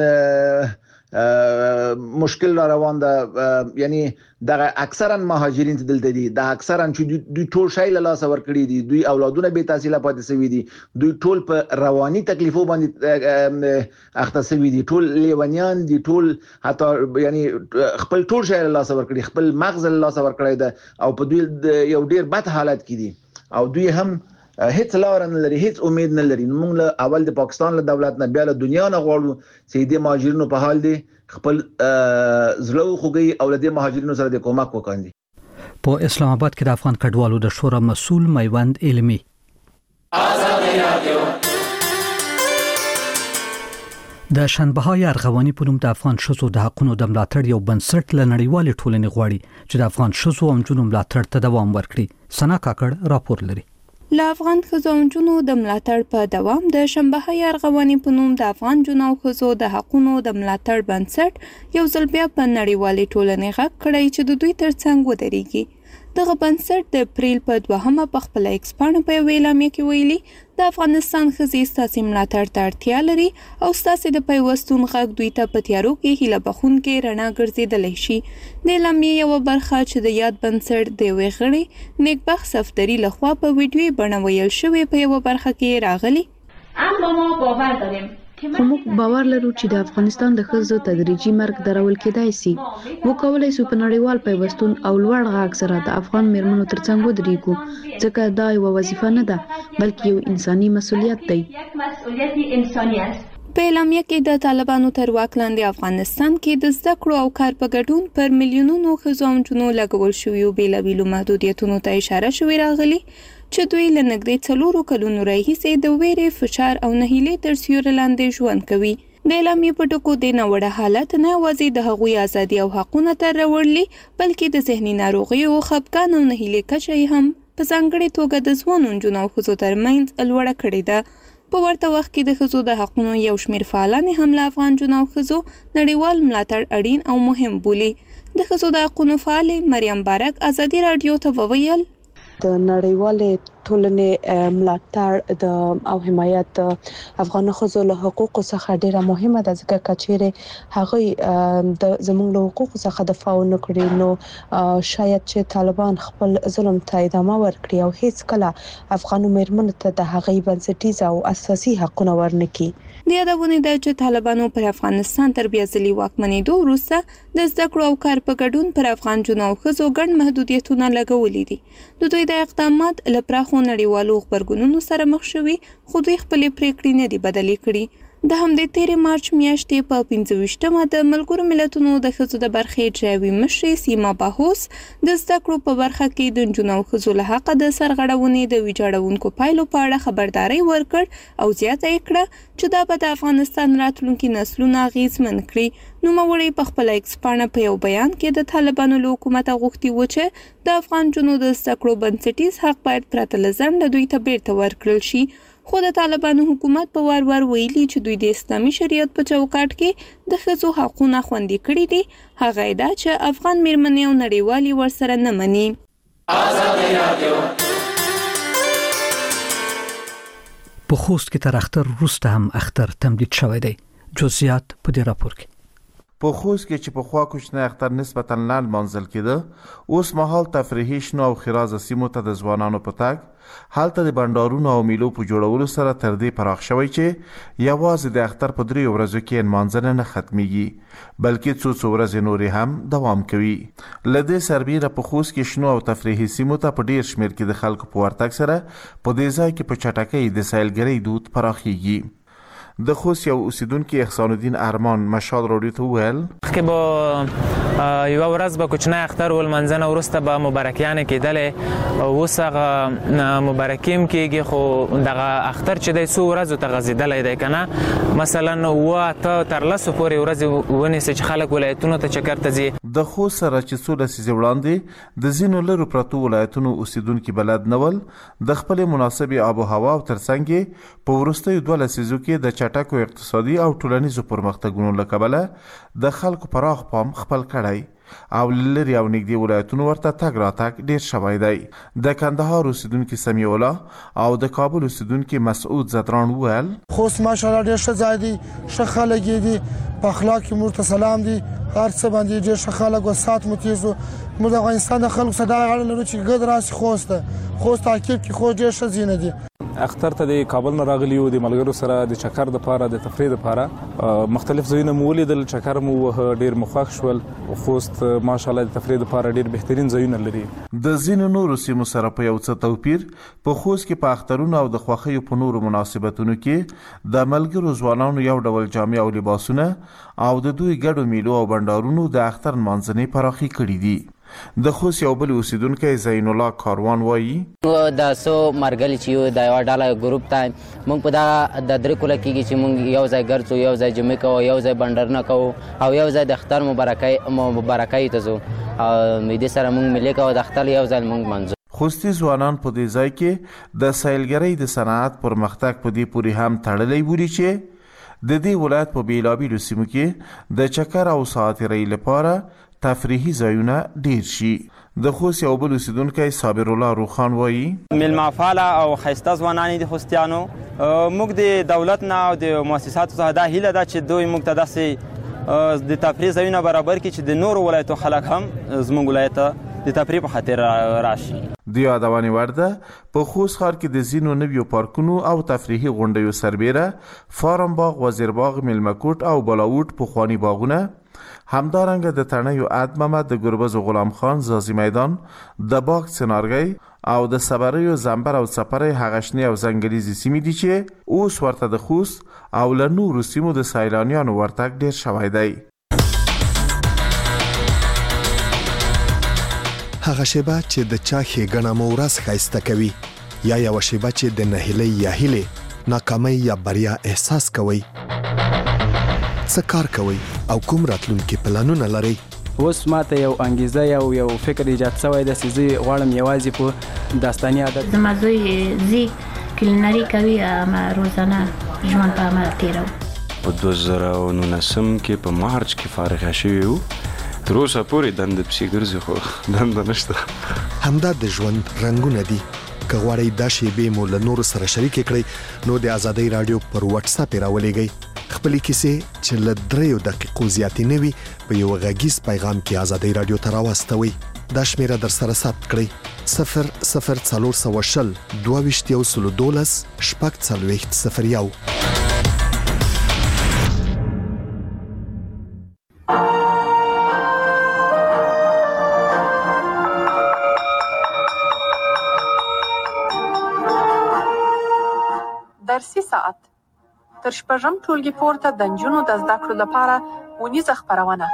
مشکل روان ده. یعنی دغه اکثرا مهاجرین دلته دي د اکثرا چې دوی ټول شای له لاس ور کړی دي. دوی اولادونه به تحصیل پاتې سوي دي. دوی ټول په رواني تکلیفو باندې اخته سوي دي. ټول لیونیان دي. ټول حتی یعنی خپل ټول شای له لاس ور کړی، خپل مغز له لاس ور کړی ده او په دوی یو ډیر بد حالت کې دي او دوی هم هیڅ لار نه لري، هیڅ امید نه لري. موږ له اول د پاکستان له دولت نه بیا له دنیا نه غواړو چې د مهاجرینو په حال دي خپل زلو خوږي او له دې مهاجرینو سره د کومک وکاندي. په اسلام آباد کې د افغان کډوالو د شورا مسؤل میوند علمي. آزادي رادیو د شنبهای ارغواني په نوم د افغان شذو د حقونو د ملاتړ یو بنسټ له نړیوال ټولنې غواړي چې د افغان شذو او نجونو ملاتړ ته دوام ورکړي. سنا کاکړ راپور لري. له افغان ښځو او نجونو د ملاتړ په دوام د شنبهای ارغواني په نوم د افغان جنو او ښځو د حقونو د ملاتړ بنسټ یو ځل بیا په نړیوالې ټولنې غږ کړی چې د دوی ترڅنګ ودرېږي. دغه بنسټ د اپریل په 2 په خپل ایکس پاڼه په اعلامیه کې ویلي د افغانستان ښځې ستاسو ملاتړ ته اړتیا لري او ستاسو د پیوستون غږ دوی ته په تیارو کې هیله بخښونکې رڼا ګرځېدلی شي. د اعلامیې یوه برخه چې د یاد بنسټ د یوې غړي نیکبخت صفدري لخوا په ویډیویي بڼه ویل شوې په یوه برخه کې راغلي. اما ما باور داریم خو موږ باور لرو چې د افغانستان د ښځو تدریجي مرګ درول کېدای شي. موږ کولی شو په نړیوال پیوستون او لوړ غږ سره د افغان میرمنو ترڅنګ ودرېږو ځکه دا یوه وظیفه نه ده بلکې یو انساني مسؤلیت دی. په اعلامیه کې د طالبانو تر واک لاندې افغانستان کې د زده کړو او کار په ګډون پر میلیونونو ښځو او نجونو لګول شویو بېلابېلو محدودیتونو ته اشاره شوې راغلي چې دوی له نږدې 4 کلونو راهیسې د ویرې، فشار او نهیلۍ تر سیوري لاندې ژوند کوي. د اعلامیې په ټکو د ناوړه حالت نه یوازې د هغوی ازادي او حقونه تر راوړلي بلکې د ذهني ناروغیو او خپګان او نهیلۍ کچه یې هم په ځانګړې توګه د ځوانو نجونو او ښځو ترمنځ لوړه کړې ده. په ورته وخت کې د ښځو د حقونو یو شمېر فعالان هم له افغان نجونو او ښځو نړیوال ملاتړ اړین او مهم بولي. د ښځو د حقونو فعالې مریم بارک ازادي راډیو ته وویل د نړیوالې ټولنې ملاتړ او حمایت د افغان ښځو له حقوقو څخه ډیره مهمه ده ځکه چې هغه د زموږ له حقوقو څخه دفاع نه کړي نو شاید چې طالبان خپل ظلم ته ادامه ورکړي او هیڅ کله افغان مېرمنو ته د هغې بنسټیز او اساسي حقونه ورنکړي. د یادونه ده چې طالبانو پر افغانستان تر بیا ځلي واکمنېدو وروسته د زده کړو او کار په ګډون پر افغان نجونو او ښځو ګڼ محدودیتونه لګولي دي. د دوی د اقدامات له پراخو نړیوالو غبرګونونو سره مخ شوي خو دوی خپلې پریکړې نه دي بدلې کړي. د همدې تیرې مارچ میاشتې په 25مه د ملګرو ملتونو د ښځو د برخې جاوي مشرې سیما باهوس د زده کړو په برخه کې د نجونو او ښځو له حقه د سرغړونې د ویجاړونکو پایلو په اړه خبرداری ورکړ او زیاته یې کړه چې دا به د افغانستان راتلونکي نسلونه اغیزمن کړي. نوموړې په خپله ایکس پاڼه په یو بیان کې د طالبانو له حکومته غوښتي و چې د افغان نجونو د زده کړو بنسټیز حق باید پرته له ځنډه دوی ته بیرته ورکړل شي. خو د طالبانو حکومت په وار ویلي چې دوی د اسلامي شریعت په چوکاټ کې د ښځو حقونه خوندي کړي دي. هغه دا چې افغان مېرمنې او نړیوالې ورسره نه مني. په خوست کې تر اختر وروسته هم اختر تمدید شوی دی. جزئیات په دې راپور کې. په خوست کې چې په خوا کوچنی اختر نسبتاً لاندې منځل کېده اوس مهال تفریحي شنو او خرازه سیمو ته د ځوانانو په تګ هلته د بندارونو او میلو په جوړولو سره تر دې پراخ شوی چې یوازې د اختر په 3 ورځو کې نمانځنه نه ختمیږي بلکې څو ورځې نورې هم دوام کوي. له دې سربیره په خوست کې شنو او تفریحي سیمو ته په ډیر شمیر کې د خلکو په ورتګ سره په دې ځای کې په چټکۍ د سیلګرۍ دود پراخیږي. د خوست یو اوسیدونکو احسان الدین ارمان مشال راډیو ته ویل کې به یو ورځ به کوچنی اختر ولمنځنه وروسته به مبارکیانې کېدلې او اوس هغه مبارکي هم کېږي خو دغه اختر چې دی څو ورځو ته غځېدلی دی که نه مثلا 8 تر 10 پورې ورځې ونیسي چې خلک ولایتونو ته چکر ته ځي. د خوست سره چې څو لسیزې وړاندې د ځینو لرو پرتو ولایتونو اوسیدونکي بلد نه ول د خپلې مناسبې آب و هوا او ترڅنګ یې په وروستیو 2 لسیزو کې د چټکو اقتصادي او ټولنیزو پرمختګونو له کبله د خلکو پراخ پام خپل کړی او لري او نږدې ولایتونو ورته تګ راتګ ډیر شوی دی. د کندهار اوسیدونکي سمیع الله او د کابل اوسیدونکي مسعود زدران وویل خوست ماشاءالله ډیر ښه ځای دی ښه خلک دي په اخلاق کې مرته سلام دي هر څه باندې ډیر ښه خلک او سات متیزو موږ د افغانستان د خلکو صدا غړل لرو چې ګد راسي خوست تعقیب کې خو ډیر ښه زینه دي. اختر ته د کابل نه راغلی او د ملګرو سره د چکر د پاره د تفریح لپاره مختلف ځایونه مو ولیدل چکر مو ډیر مخاخ شول خوست ماشاءالله د تفریح لپاره ډیر بهترین ځایونه لري. د ځینو نورو سیمو سره په یو څه توپیر په خوست کې په اخترونو او د خوښیو په نورو مناسبتونو کې د ملګرو ځوانانو یو ډول جامې او لباسونه او د دوی ګډو میلو او بندارونو د اختر منځنۍ پراخي کړي دي. د خوست یو بل اوسیدونکی زین الله کاروان وایي د سو مرګل چې د یو ډاله ګروپ ته موږ په دا د درې کوله کېږي چې موږ یو ځای ګرځو یو ځای جمع کوو یو ځای بندرنه کوو او یو ځای د اختر مبارکۍ ته ځو او دې سره موږ ملي کوو د اختر یو ځای موږ منځو. خوستي ځوانان په دې ځای کې د سیلګرۍ د صنعت پرمختګ په دې پورې هم تړلی بولي چې د دې ولایت په بیلابیلو سیمو کې د چکر او ساعترۍ لپاره تفریحي ځایونه ډیر شي. د خوست یو بل اوسیدونکی صابر الله روخان وایي میلمه فعاله او ښایسته ځوانان دي خوستیانو موږ د دولت نه او د مؤسساتو څخه دا هیله ده چې دوی موږ ته داسې د تفریح ځایونه برابر کړي چې د نورو ولایتو خلک هم زموږ ولایت ته د تفریح په خاطر راشي. د یادونې وړ ده په خوست ښار کې د ځینو نویو پارکونو او تفریحي غونډیو سربیره فارم باغ، وزیر باغ، میلمکوټ او بالاوټ پخواني باغونه همدارنګه د تڼیو اد محمد د ګربز غلام خان زازي میدان د باغ سنارګي او د صبریو زنبر او سپرې هغشنی او زنګلیزي سیمې دي چې اوس ورته د خوست او له نورو سیمو د سیلانیانو ورتګ ډیر شوی دی. هغه شیبه چې د چا ښېګڼه مو ورځ ښایسته کوي یا یوه شیبه چې د نهیلۍ یا هیلې ناکامۍ یا بریا احساس کوئ څه کار کوئ او کوم راتلونکي پلانونه لرئ؟ اوس ماته یو انګیزه یو فکر ایجاد شوی دی چې زه غواړم یوازې په داستاني ادب زما زوی زی کلینري کوي ما روزانه ژوند په عمل تیرو. په 2019 کې په مارچ کې فارغ شوی وو. تر اوسه پورې دنده پسې ګرځي خو دنده نشته. همدا د ژوند رنګونه دي. که غواړئ دا شیبې مو له نورو سره شریک کړئ نو د آزادۍ رادیو پر واتس اپ راولېږئ. خپلې کیسې چې له 3 دقیقو زیاتې نه وي په یو غږیز پیغام کې آزادۍ رادیو ته راواستوئ. دا شمیره در سره ثبت کړئ 00420 22 12 درسي ساعت تر شپږم ټولګي پورته د نجونو د زده کړو لپاره ونیزه خپرونه.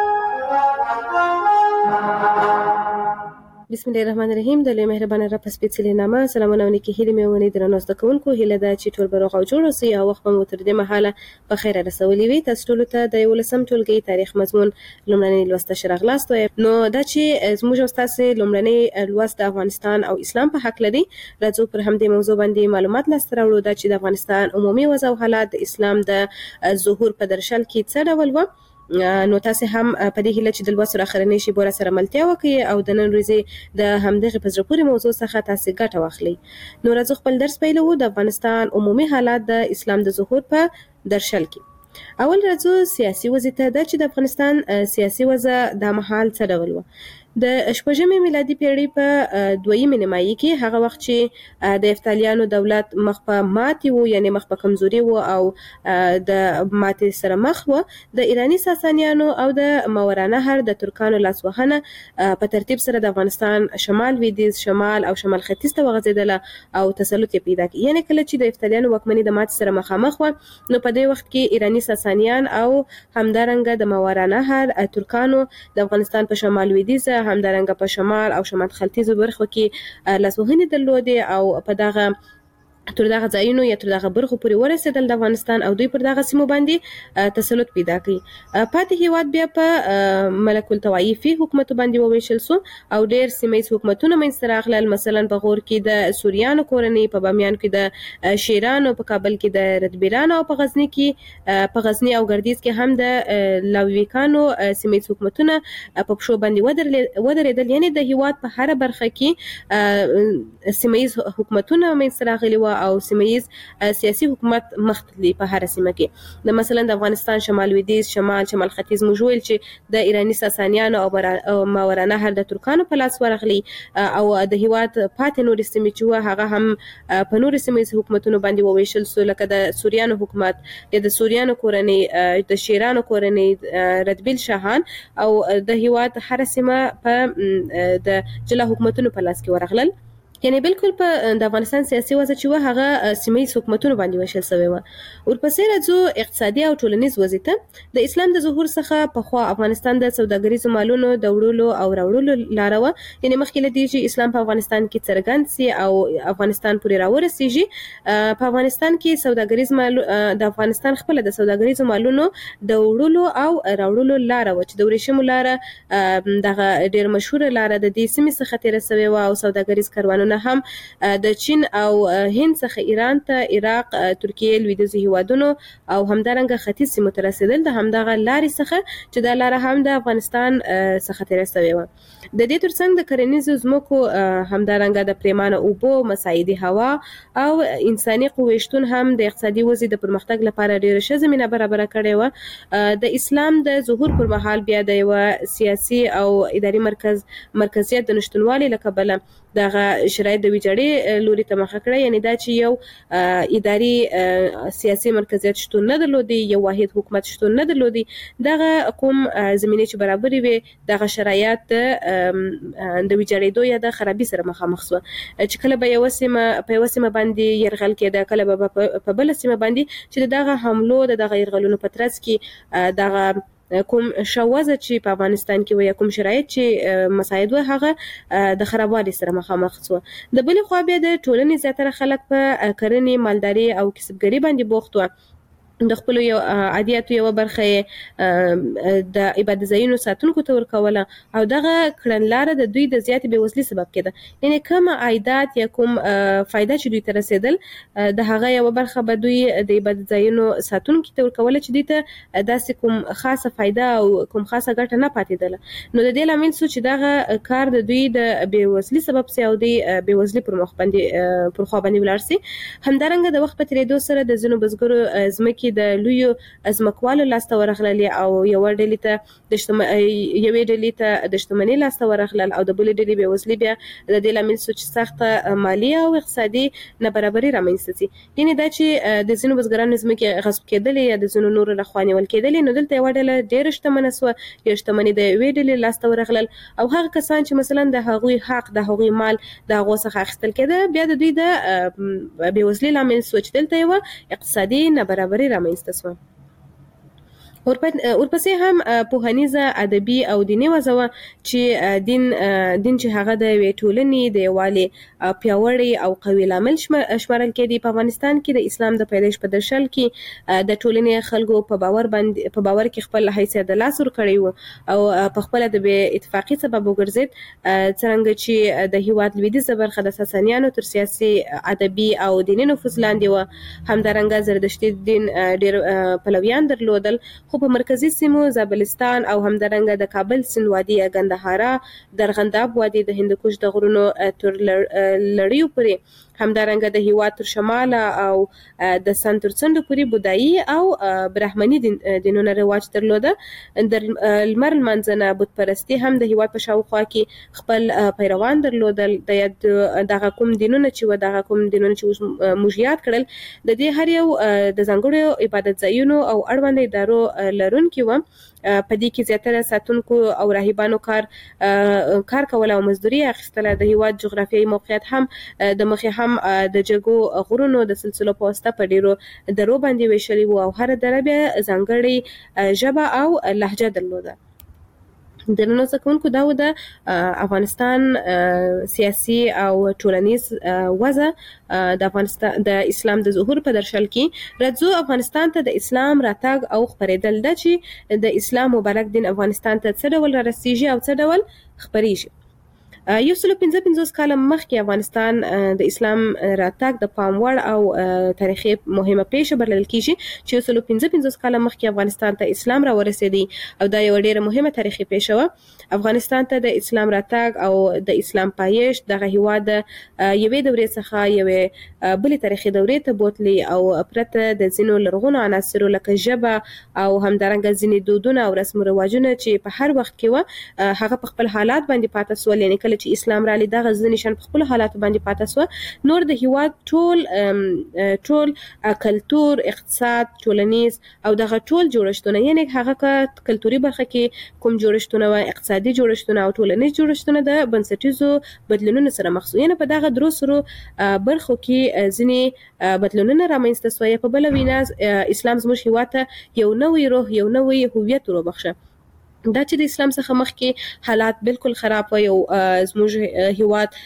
بسم الله الرحمن الرحیم. د لوی مهربانه رب سپېڅلې نامه سلامونه او نیکې هیلې مې ونې درنو زده کوونکو هیله ده چې ټول به روغ او جوړ اوسئ او وخت مو تر دې مهاله په خیره رسولي وي. تاسو ټولو ته د 11م ټولګي تاریخ مضمون لومړنی لوست ته راغلاست. نو دا چې زموږ او تاسو لومړنی لوست د افغانستان او اسلام په حق لري راځو پر همدې موضوع باندې معلومات لاسته راوړو. دا چې د افغانستان عمومي وضع او حالات د اسلام د ظهور په درشل کې څه ډول و. نو تاسو هم په دې هیله چې د لوست اخرنی شی بوره سره ملتیا وکړي او د نن ورځې د همدغه په زړه پورې موضوع څخه تاسو ګټه واخلئ. نو راځو خپل درس پیلو. د افغانستان عمومي حالات د اسلام د ظهور په درشل کې. اول راځو سیاسي وضع ته. د چې د افغانستان سیاسي وضع د مهال څه ډول و. د شپږمې میلادي پیړۍ په دویمه نیمایي کې هغه وخت چې د افتالیانو دولت مخ په ماتي وو یعنی مخ په کمزوري وو او د ماتي سره مخ وو د ایرانی ساسانیانو او د ماورا نهر د ترکانو لاسوهنه په ترتیب سره د افغانستان شمال لویدیځ شمال او شمال ختیځ ته وغځیدله او تسلط پیدا کړ. یعنی کله چې د افتالیانو واکمنۍ د ماتي سره مخامخ و نو په دې وخت کې ایرانی ساسانیان او همدارنګه د ماورا نهر ترکانو د افغانستان په شمال لویدیځ همدارنګه په شمال او شمال ختیځو برخو کې لاسوهنې درلودې او په دغه تر دغه ځایونو یا تر دغه برخو پورې ورسېدل د افغانستان او دوی پر دغه سیمو باندې تسلط پیدا کړي. پاتې هیواد بیا په ملک الطوایفي حکومت باندې وویشل سو او ډېر سیمه‌ییز حکومتونه منځته راغلل. مثلا په غور کې د سوریانو کورنۍ، په بامیان کې د شیرانو، په کابل کې د ردبیرانو او په غزنی او ګردیز کې هم د لاویکانو سیمه‌ییز حکومتونه په پښو باندې ودرېدل. یعنی د هیواد په هر برخه کې سیمه‌ییز حکومتونه منځته راغلي و او سیمه‌ییز سیاسي حکومت مختلي په هر سیمه کې. د مثلا د افغانستان شمال لویدیځ شمال ختیځ موجول چې د ایرانی ساسانیانو او ماورا نهر د ترکانو په لاس ورغلي او د هیواد پاتې نور سیمې چې هغه هم په نور سیمه‌ییز حکومتونو باندې وویشل سو لکه د سوریانو حکومت، د سوریانو کورنۍ، د شیرانو کورنۍ، ردبیل شاهان او د هیواد هر سیمه په د جلا حکومتونو په لاس کې ورغلل. یعنی بالکل په د افغانستان سیاسي وضع چې و هغه سیمه‌ییز حکومتونو باندې وشل شوی و. ورپسې راځو اقتصادي او ټولنیز وضع ته. د اسلام د ظهور څخه پخوا افغانستان د سوداګریزو مالونو د وړلو او راوړلو لاره و. یعنی مخکې له دې چې اسلام په افغانستان کې څرګند سي او افغانستان پورې راورسیږي په افغانستان کې سوداګریز مال د افغانستان خپل د سوداګریزو مالونو د وړلو او راوړلو لاره و چې د ورېښمو لاره دغه ډېر مشهور لاره د دې سیمې څخه تیر شوی و او سوداګریز کاروانونه هم د چین او هند څخه ایران ته، عراق، ترکیه، لویدیځ هیوادونو او همدارنګه ختیځ سیمو ته رسیدل د همدغه لارې څخه چې دا لاره هم د افغانستان څخه تیر شوی و. د دې ترڅنګ د کرنیزو ځمکو همدارنګه د پریمانه اوبو، مساعدي هوا او انساني قوې شتون هم د اقتصادي وضع د پرمختګ لپاره ډېره ښه زمینه برابره کړې و. د اسلام د ظهور پر مهال بیا د یو سیاسي او اداري مرکزیت د نشټونوالي له کبله دغه شرایط د ویجاړي لوري ته مخه کړه. یعنی دا چې یو اداري سیاسي مرکزیت شتون نه درلودي، یو واحد حکومت شتون نه درلودي. دغه کوم زمینه چې برابرې وي دغه شرایط د ویجاړېدو یا د خرابي سره مخامخ شو چې کله به یو سیمه په یو سیمه باندې يرغل کېده، کله به په بل سیمه باندې چې دغه حملو دغه يرغلونو په ترڅ کې دغه کوم شوازه چې په افغانستان کې وي، کوم شرایط چې مساعد و هغه د خرابوالي سره مخامخ شو. د بلې خوا بیا د ټولنې زیاتره خلک په کرنې، مالداري او کسبګري باندې بوخت و. د خپل یو عادیاتو یو برخه د عبادت ځایونو ساتونکو ته ورکوله او دغه کړنلاره د دوی د زیاتې بېوزلۍ سبب کېده. یعنې کوم عایدات یا کوم فایده چې دوی ته رسېدل د هغه یو برخه به دوی د عبادت ځایونو ساتونکو ته ورکوله چې دوی ته داسې کوم خاصه فایده او کوم خاصه ګټه نه پاتېدله. نو د دې لامل څه چې دغه کار د دوی د بېوزلۍ سبب سي او د بېوزلۍ پر خوا باندې ولاړ سي. همدارنګه د وخت په تېرېدو سره د ځینو بزګرو ځمکې د لویو ځمکوالو لاسته ورغللې او یوې ډلې ته د شتمنۍ لاسته ورغلل او د بلې ډلې بېوزلي بیا د دې لامل شو چې سخته مالي او اقتصادي نابرابري رامنځته سي. یعنې دا چې د ځینو بزګرانو ځمکې غصب کېدلې یا د ځینو نورو لخوا نیول کېدلې، نو دلته یوه ډله ډېره شتمنه سوه یا شتمني د یوې ډلې لاسته ورغلل او هغه کسان چې مثلا د هغوی حق د هغوی مال د هغو څخه اخیستل کېده بیا د دوی د بېوزلۍ لامل سو چې دلته یوه اقتصادي نابرابري رامنځته سوه. ورپسې هم پوهنیزه ادبي او دیني وضع وه چې دین چې هغه د یوې ټولنې د یووالي پیاوړی او قوي لامل شمارل کېدی. په افغانستان کې د اسلام د پیدایش په درشل کې د ټولنې خلکو په باور کې خپل حیثیت د لاس ورکړی و او په خپله د بې اتفاقي سبب وګرځېد، څرنګه چې د هېواد لویدیځه برخه د ساسانیانو تر سیاسي ادبي او دیني نفوذ لاندې وه. همدارنګه زردشتي دین ډېر پلویان درلودل، خو په مرکزي سیمو زابلستان او همدارنګه د کابل سیند وادي، ګندهارا، درغنداب وادي، د هندوکش د غرونو تر لړیو پورې، همدارنګه د هېواد تر شماله او د سن تر څنډو پورې بودایي او برهمني دینونه رواج درلوده. د لمر لمانځنه، بت پرستي هم د هېواد په شاوخوا کې خپل پیروان درلودل. دغه کوم دینونه چې اوس موږ یاد کړل د دې هر یو د ځانګړو عبادت ځایونو او اړوند ادارو لرونکي وه. په دې کې زیاتره ساتونکو او راهبانو کار کول او مزدوري اخیستله. د هېواد جغرافیایي موقعیت هم د مخې هم د جګو غرونو د سلسلو په واسطه په ډېرو درو باندې ویشلي وو او هره دره بیا ځانګړې ژبه او لهجه درلوده. د نن زده کوونکو دا و د افغانستان سیاسي او ټولنیز وضع د افغانستان د اسلام د ظهور په درشل کې. راځو افغانستان ته د اسلام راتګ او خپرېدل، دا چې د اسلام مبارک دین افغانستان ته څه ډول رارسیږي او څه ډول خپرېږي. 155 کاله مخکې افغانستان د اسلام راتګ د پام وړ او تاریخي مهمه پیښه بلل کېږي چې 155 کاله مخکې افغانستان ته اسلام را ورسېدی او دا یو ډېره مهمه تاریخي پیښه وه. افغانستان ته د اسلام راتګ او د اسلام پایښت دغه هېواد یوې دورې څخه یوې بلې تاریخي دورې ته بوتلی او پرته د ځینو لرغونو عناصرو لکه ژبه او همدارنګه ځینې دودونه او رسم و رواجونه چې په هر وخت کې وه هغه په خپل حالات باندې پاتې سول. یعنې کله چې اسلام رالی دغه ځینې شیان په خپلو حالاتو باندې پاتې سوه. نور د هېواد ټول کلتور، اقتصاد، ټولنیز او دغه ټول جوړښتونه، یعنې هغه که کلتوري برخه کې کوم جوړښتونه وه، اقتصادي جوړښتونه او ټولنیز جوړښتونه د بنسټیزو بدلونونو سره مخ سو. یعنې په دغه درو سرو برخو کې ځینې بدلونونه رامنځته سوه. په بله وینا اسلام زموږ هېواد ته یو نوی روح، یو نوی هویت وروبخښه. دا چې د اسلام څخه مخکې حالات بالکل خراب و، یو زموږ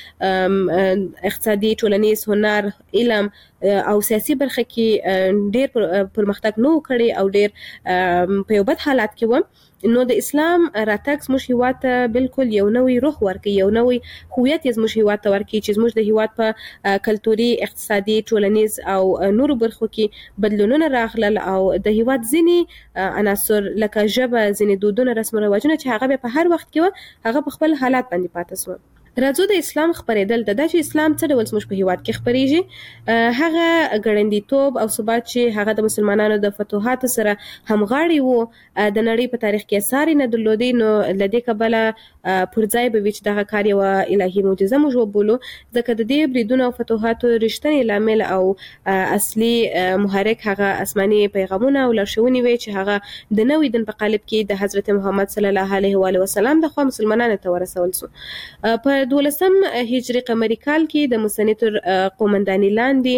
هېواد اقتصادي، ټولنیز، هنر، علم او سیاسي برخه کې ډېر پرمختګ نه و کړی او ډېر په یو بد حالات کې و. نو د اسلام راتګ زموږ هېواد ته بالکل یو نوی روح ورکوي، یو نوی هویت یې زموږ هېواد ته ورکوي چې زموږ د هېواد په کلتوري، اقتصادي، ټولنیز او نورو برخو کې بدلونونه راغلل او د هېواد ځینې عناصر لکه ژبه، ځینې دودونه، رسم و رواجونه چې هغه بیا په هر وخت کې وه هغه په خپل حالات باندې پاتې سوه. راځو د اسلام خپرېدل ته، دا چې اسلام څه ډول زموږ په هېواد کې خپرېږي، هغه ګړندیتوب او ثبات چې هغه د مسلمانانو د فتوحاتو سره همغاړی و، د نړۍ په تاریخ کې اثار یې نه درلودی. نو له دې کبله پر ځای به وي چې دغه کار یوه الهي معجزه موږ وبولو، ځکه د دې بریدونو او فتوحاتو رښتینی لامل او اصلي محرک هغه آسماني پیغامونه او لارښوونې وې چې هغه د نوي دین په قالب کې د حضرت محمد صلی الله علیه وسلم د خوا مسلمانانو ته ورسول سو. په 12 هجري قمري کال کې د موسني تر قومندانۍ لاندې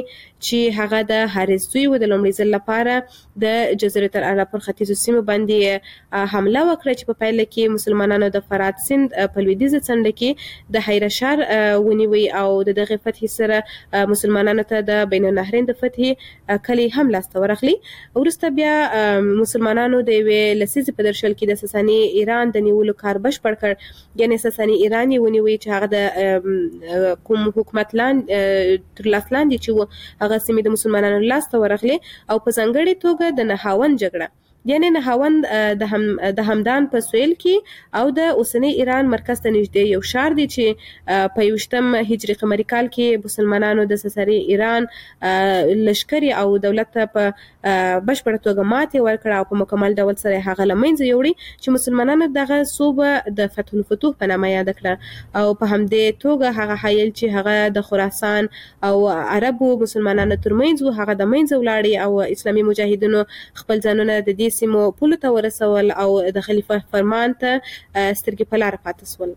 چې هغه د حارث زوی و د لومړي ځل لپاره د جزیرة العرب پر ختیځو سیمو باندې حمله وکړه چې په پایله کې مسلمانانو د فرات سیند په لویدیځه څنډه کې د حیره شهر ونیوي او د دغه فتح سره مسلمانانو ته د بین النهرین د فتح کلی هم لاسته ورغلی. وروسته بیا مسلمانانو د یوې لسیزې په درشل کې د ساساني ایران د نیولو کار بشپړ کړ، یعنی ساساني ایران یې ونیوي چې هغه د کوم حکومت تر لاس لاندې چې و هغه سیمې د مسلمانانو لاسته ورغلې او په ځانګړې توګه د نهاوند جګړه، یعنی نهاوند د همدان په سویل کې او د اوسنی ایران مرکز ته نږدې یو ښار دی چې په 21 هجري قمري کال کې مسلمانانو د ساساني ایران لشکري او دولت ته په بشپړه توګه ماتې ورکړه او په مکمل ډول سره هغه له منځه یوړي چې مسلمانانو دغه صوبه د فتح الفتوح په نامه یاد کړه او په همدې توګه هغه حایل چې هغه د خراسان او عربو مسلمانانو ترمنځ و هغه د منځه ولاړی او اسلامي مجاهدینو خپل ځانونه د دې سیمو پولو ته ورسول او د خلیفه فرمان ته سترګې په لاره پاتې سول.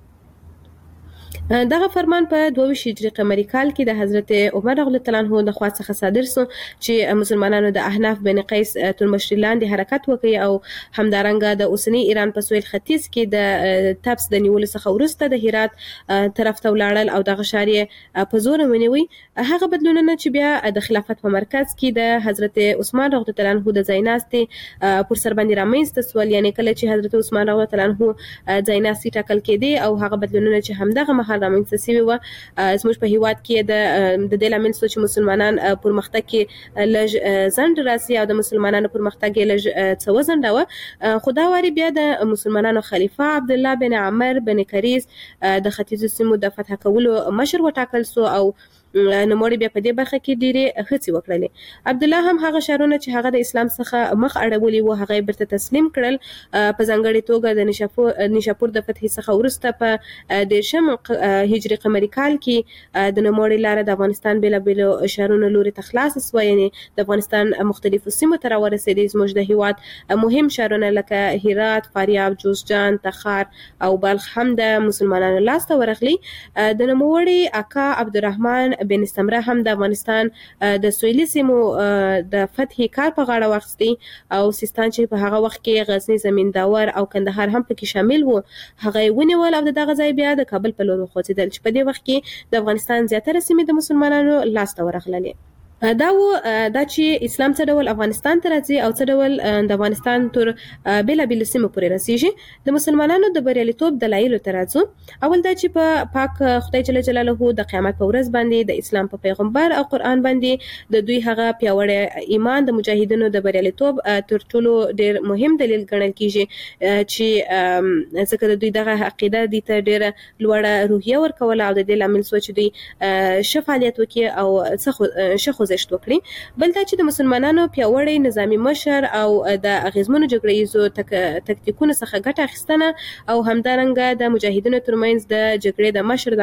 دغه فرمان په 22 هجري قمري کال کې د حضرت عمر رضی الله عنه د خوا څخه صادر شو چې مسلمانانو د احناف بن قیس تر مشرۍ لاندې حرکت وکړي او همدارنګه د اوسنی ایران په سویل ختیځ کې د تبس د نیولو څخه وروسته د هرات طرف ته ولاړل او دغه ښار یې په زور ونیوي. هغه بدلونونه چې بیا د خلافت په مرکز کې د حضرت عثمان رضی الله عنه د ځایناستي پر سر باندې رامنځته سول، یعنی کله چې حضرت عثمان رضی الله عنه ځایناستي ټاکل کېدی او هغه بدلونونه چې همدغه مهال رامنځته شوي و زموږ په هیواد کې د دې لامل شو چې مسلمانان پرمختګ کې لږ ځنډ راسي او د مسلمانانو پرمختګ یې لږ څه وځنډاوه. خو دا واري بیا د مسلمانانو خلیفه عبدالله بن عمر بن کریز د ختیځو سیمو د فتح کولو مشر وټاکل سو او نوموړي بیا په دې برخه کې ډېرې هڅې وکړلې. عبدالله هم هغه ښارونه چې هغه د اسلام څخه مخ اړولي و هغه بیرته تسلیم کړل. په ځانګړې توګه د نیشاپور د فتح څخه وروسته په 10 هجري قمري کال کې د نوموړي لاره د افغانستان بېلابېلو ښارونو لوري ته خلاصه سوه، یعنی د افغانستان مختلفو سیمو ته راورسېدې. زموږ د هیواد مهم ښارونه لکه هرات، فاریاب، جوزجان، تخار او بلخ هم د مسلمانانو لاسته ورغلي. د نوموړي اکا عبدالرحمن بن استمره هم د افغانستان د سویلي سیمو د فتح کار په غاړه واخیستی او سیستان چې په هغه وخت کې غزنی، زمینداور او کندهار هم پکې شامل وو هغه یې ونیول او دغه ځای بیا د کابل په لور وخوځېدل چې په دې وخت کې د افغانستان زیاتره سیمې د مسلمانانو لاسته ورغللې. دا چې اسلام څه ډول افغانستان ته راځي او څه ډول د افغانستان تر بېلابېلو سیمو پورې رسیږي. د مسلمانانو د بریالیتوب دلایلو ته راځو. اول دا چې په پاک خدای جل جلاله د قیامت په ورځ باندې د اسلام په پیغمبر او قرآن باندې د دوی هغه پیاوړی ایمان د مجاهدینو د بریالیتوب تر ټولو ډېر مهم دلیل ګڼل کیږي چې ځکه د دوی دغه عقیده دي ته ډېره لوړه روحیه ورکوله او د دې لامل شوه چې دوی ښه فعالیت وکړي او ښه خوځښت وکړي. بل دا چې د مسلمانانو پیاوړی نظامي مشر او د اغیزمنو جګړه ییزو تکتیکونو څخه ګټه اخیستنه او همدارنګه د مجاهدینو ترمنځ د جګړې د مشر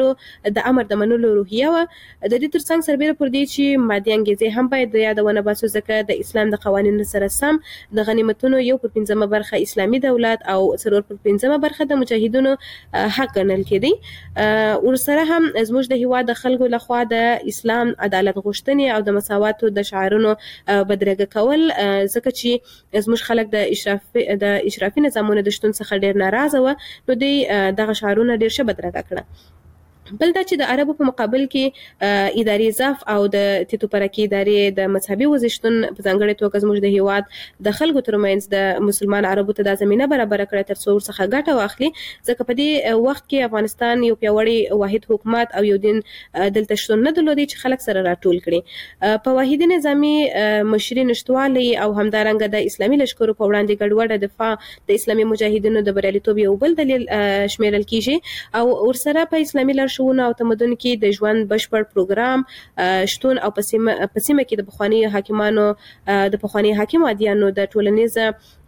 د امر د منلو روحیه وه. د دې ترڅنګ سربیره پر دې چې مادي انګیزې هم باید د یادونه باسو، ځکه د اسلام د قوانینو سره سم د غنیمتونو 1/5 برخه اسلامي دولت او 4/5 برخه د مجاهدینو حق ګڼل کېدی. ورسره هم زموږ د هیواد د خلکو لخوا د اسلام عدالت غوښتنې او د مساواتو د شعارونو بدرګه کول، ځکه چې زموږ خلک د اشرافي نظامونو د شتون څخه ډېر ناراضه وه، نو دوی دغه شعارونه ډېر ښه بدرګه کړه. بل دا چې د عربو په مقابل کې اداري ضعف او د تیتو پرکي ادارې د مذهبي وزشتون په ځانګړې توګه زموږ د هیواد د خلکو ترمنځ د مسلمان عربو ته دا زمینه برابره کړه تر څو ورڅخه ګټه واخلي، ځکه په دې وخت کې افغانستان یو پیاوړی واحد حکومت او یو دین دلته شتون نه درلودی چې خلک سره راټول کړي. په واحدي نظامي مشري نشتوالي او همدارنګه د اسلامي لښکرو په وړاندې ګډوډه دفاع د اسلامي مجاهدینو د بریالیتوب یو بل دلیل شمیرل کیږي. او ورسره په اسلامي لارښوونو او تمدن کې د ژوند بشپړ پروګرام شتون او په سیمه کې د پخواني حاکمانو د پخواني حاکم عادیانو د ټولنیز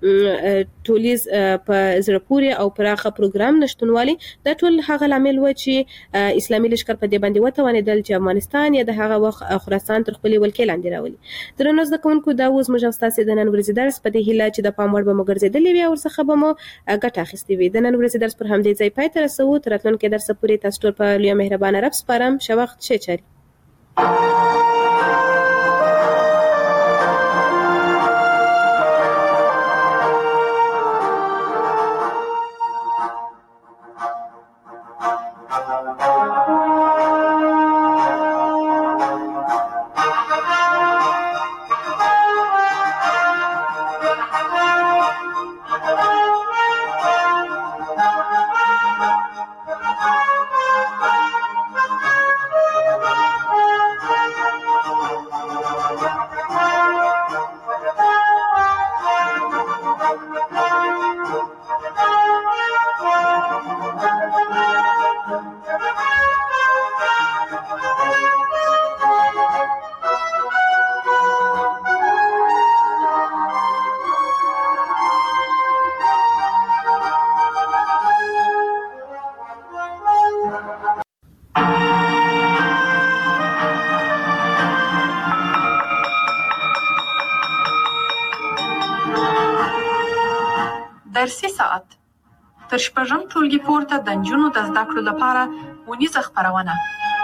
په زړه پورې او پراخه پروګرام نشټونوالي دا ټول هغه لامل و چې اسلامي لښکر په دې باندې وتوانېدل چې افغانستان یا د هغه وخت خراسان تر خپلې ولکې لاندې راولي. درنو زده کوونکو، دا اوس موږ ستاسو د نن ورځې درس په دې هیله چې د پام وړ به مو ګرځېدلې وي او ورڅخه به مو ګټه اخیستې وي. د نن ورځې درس پر همدې ځای پای ته رسوو. تر راتلونکي درس پورې تاسو ټول په لوی مهربانه رب سپارم. ښه وخت، ښه چارې. درسي ساعت تر شپږم ټولګي پورته د نجونو د زده کړو لپاره ونیزه خپرونه.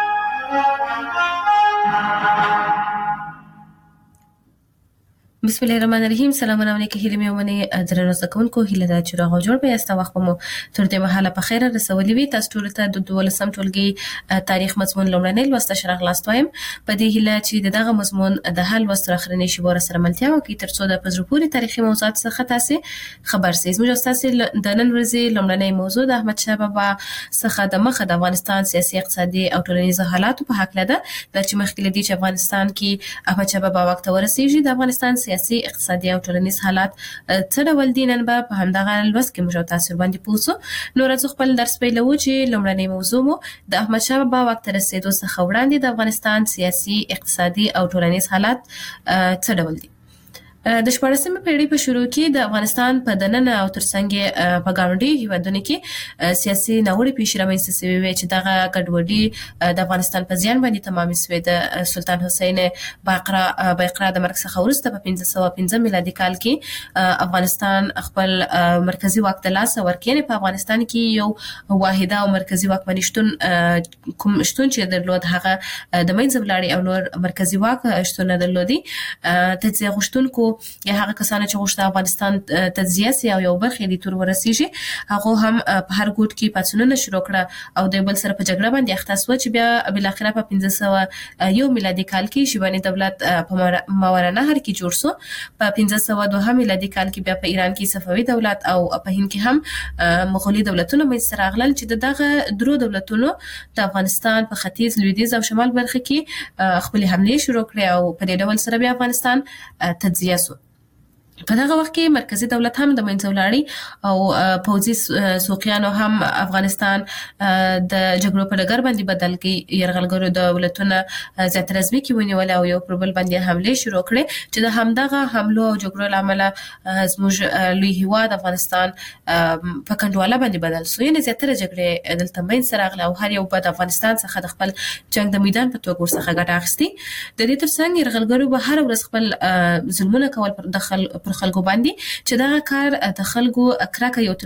بسم الله الرحمن الرحیم. سلامونه علیکم. هیله مې ومنه درنو زکونکو هیله دا چې راغو جوړ به یاسته وخت مو تر دې مهاله په خیره رسولې وي. تاسو ټول ته د 12م ټولګي تاریخ مضمون لومړنۍ لوسته شرح غلاست وایم. په دې هیله چې دغه مضمون د حل وستر اخرنی شی ور سره ملتیا وکړي تر څو د پزروپوري تاریخي موضوعات څخه تاسو خبر سئ. موږ تاسو د نن ورځې لومړنۍ موضوع د احمد شاه بابا څخه د مخه د افغانستان سیاسي اقتصادي او ټولنیز حالاتو په حق لده د چې مخکې لدی چې افغانستان کې احمد شاه بابا وخت ورسیږي د افغانستان سیاسي اقتصادي او ټولنیز حالات څه ډول دي نن به په همدغه لوست کې موږ تاسو باندې پوښتنه نو راځو خپل درس پیلو چې لومړنۍ موضوع مو د احمد شاه بابا وخت رسیدو څخه وړاندې د افغانستان سیاسي اقتصادي او ټولنیز حالات څه ډول دي. د 14مې پیړۍ په شروع کې د افغانستان په دننه او ترڅنګ په ګاونډي هیوادونو کې سیاسي ناوړه پیښې رامنځته شوې وې چې دغه ګډوډي د افغانستان په زیان باندې تمامې شوې. د سلطان حسین باقرا د مرګ څخه وروسته په 1515 میلادي کال کې افغانستان خپل مرکزی واک ته لاس ورکړي. په افغانستان کې یو واحده او مرکزی واکمني شتون چې درلود هغه د منځ ولاړې او نور مرکزی واک شتون نه درلودي. تجزیه غوښتونکو یا هغه کسان چې غوښتل افغانستان تجزیه سي او یو برخه دي تور ورسیږي هغه هم په هر ګوټ کې پاتونونه شروع کړه او د بل سره په جګړه باندې اخته شو چې بیا بل اخره په 1501 میلادي کال کې شیبانی دولت په ماوراءالنهر کې جوړ شو. په 1502 میلادي کال کې بیا په ایران کې صفوي دولت او په هند کې هم مغولي دولتونه منځته راغلل چې دغه درو دولتونو د افغانستان په ختیځ لویدیځ او شمال برخه کې خپل حمله شروع کړې او په دې ډول سره بیا افغانستان تجزیه شو. په دغه وخت کې مرکزی دولت هم د منځ ولاړی او پوځي سوقیانو هم افغانستان د جګړو په ډګر باندې بدل کړي. یرغلګرو دولتونه زیات رسمي کې ونیول او یو پر بل باندې حمله شروع کړې چې د همدغه حملو او جګړو لامل زموږ لوی هیواد افغانستان په کنډواله باندې بدل شو. یعنی زیاتره جګړې دلته منځ راغله او هر یو په افغانستان څخه د خپل جنگ د میدان په توګه ورڅخه ګټه اخیستي. د دې ترڅنګ یرغلګرو به هر ورځ خپل ظلمونه کول پر خلکو باندې چې دا کار د خلکو کرکه یو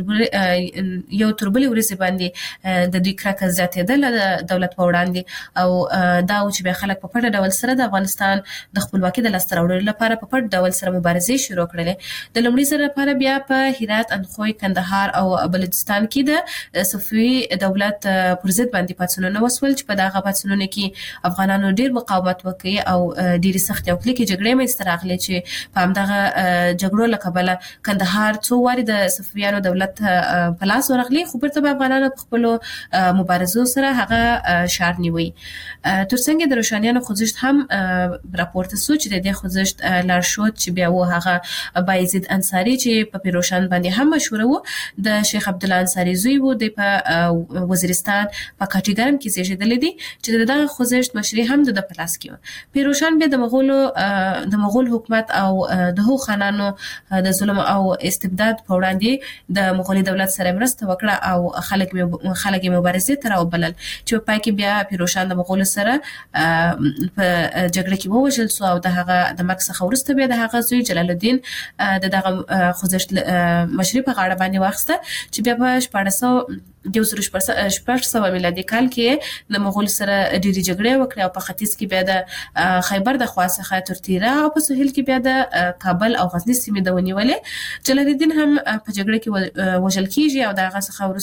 تربلي ورسې باندې د دوی کرکه زیاتېدل د دولت په وړاندې او دا چې به خلک په پټه ډول سره د افغانستان د خپلواکۍ د لاسته راوړلو لپاره په پټ ډول سره مبارزې شروع کړلې. د لومړي ځل لپاره بیا په هرات، اندخوی، کندهار او بلوچستان کې د صفوي دولت پر ضد باندې پاڅونونه وسول چې په دغه پاڅونونو کې افغانانو ډیر مقاومت وکړ او ډیر سخت او کلکې جګړې منځته راغلې چې په همدغه جګړو له کبله کندهار څو واري د صفویانو دولت په لاس ورغلی خو بیرته به افغانانو په خپلو مبارزو سره هغه شار نیوي. ترڅنګ د روښانیانو خوځښت هم راپورته شو چې د دې خوځښت لارښود چې بیا و هغه بایزید انصاری چې په پیروشان باندې هم مشهور وو د شیخ عبدالله انصاری زوی وو د په وزیرستان په کاټیګرم کې زیږیدل دي چې دغه خوځښت مشري هم د پلاس کې. پیروشان به د مغول حکومت او د هو خانانو د ظلم او استبداد په وړاندې د مغولي دولت سره مرسته وکړه او خلک مبارزې ته راوبلل چې په پای کې بیا پیروشان د مغولو سره په جګړه کې ووژل شو او د هغه د مرګ څخه وروسته بیا د هغه زوی جلال الدین دغه خوځښت مشري په غاړه باندې واخیسته چې بیا په 1914 میلادي کال کې د مغول سره ډېری جګړې وکړې او په ختیځ کې بیا د خیبر د خوا څخه تر تیرا او په سهیل کې بیا د کابل او غزنی سیمې د ونیولې. جلال الدین هم په جګړه کې وژل کیږي او دغه څخه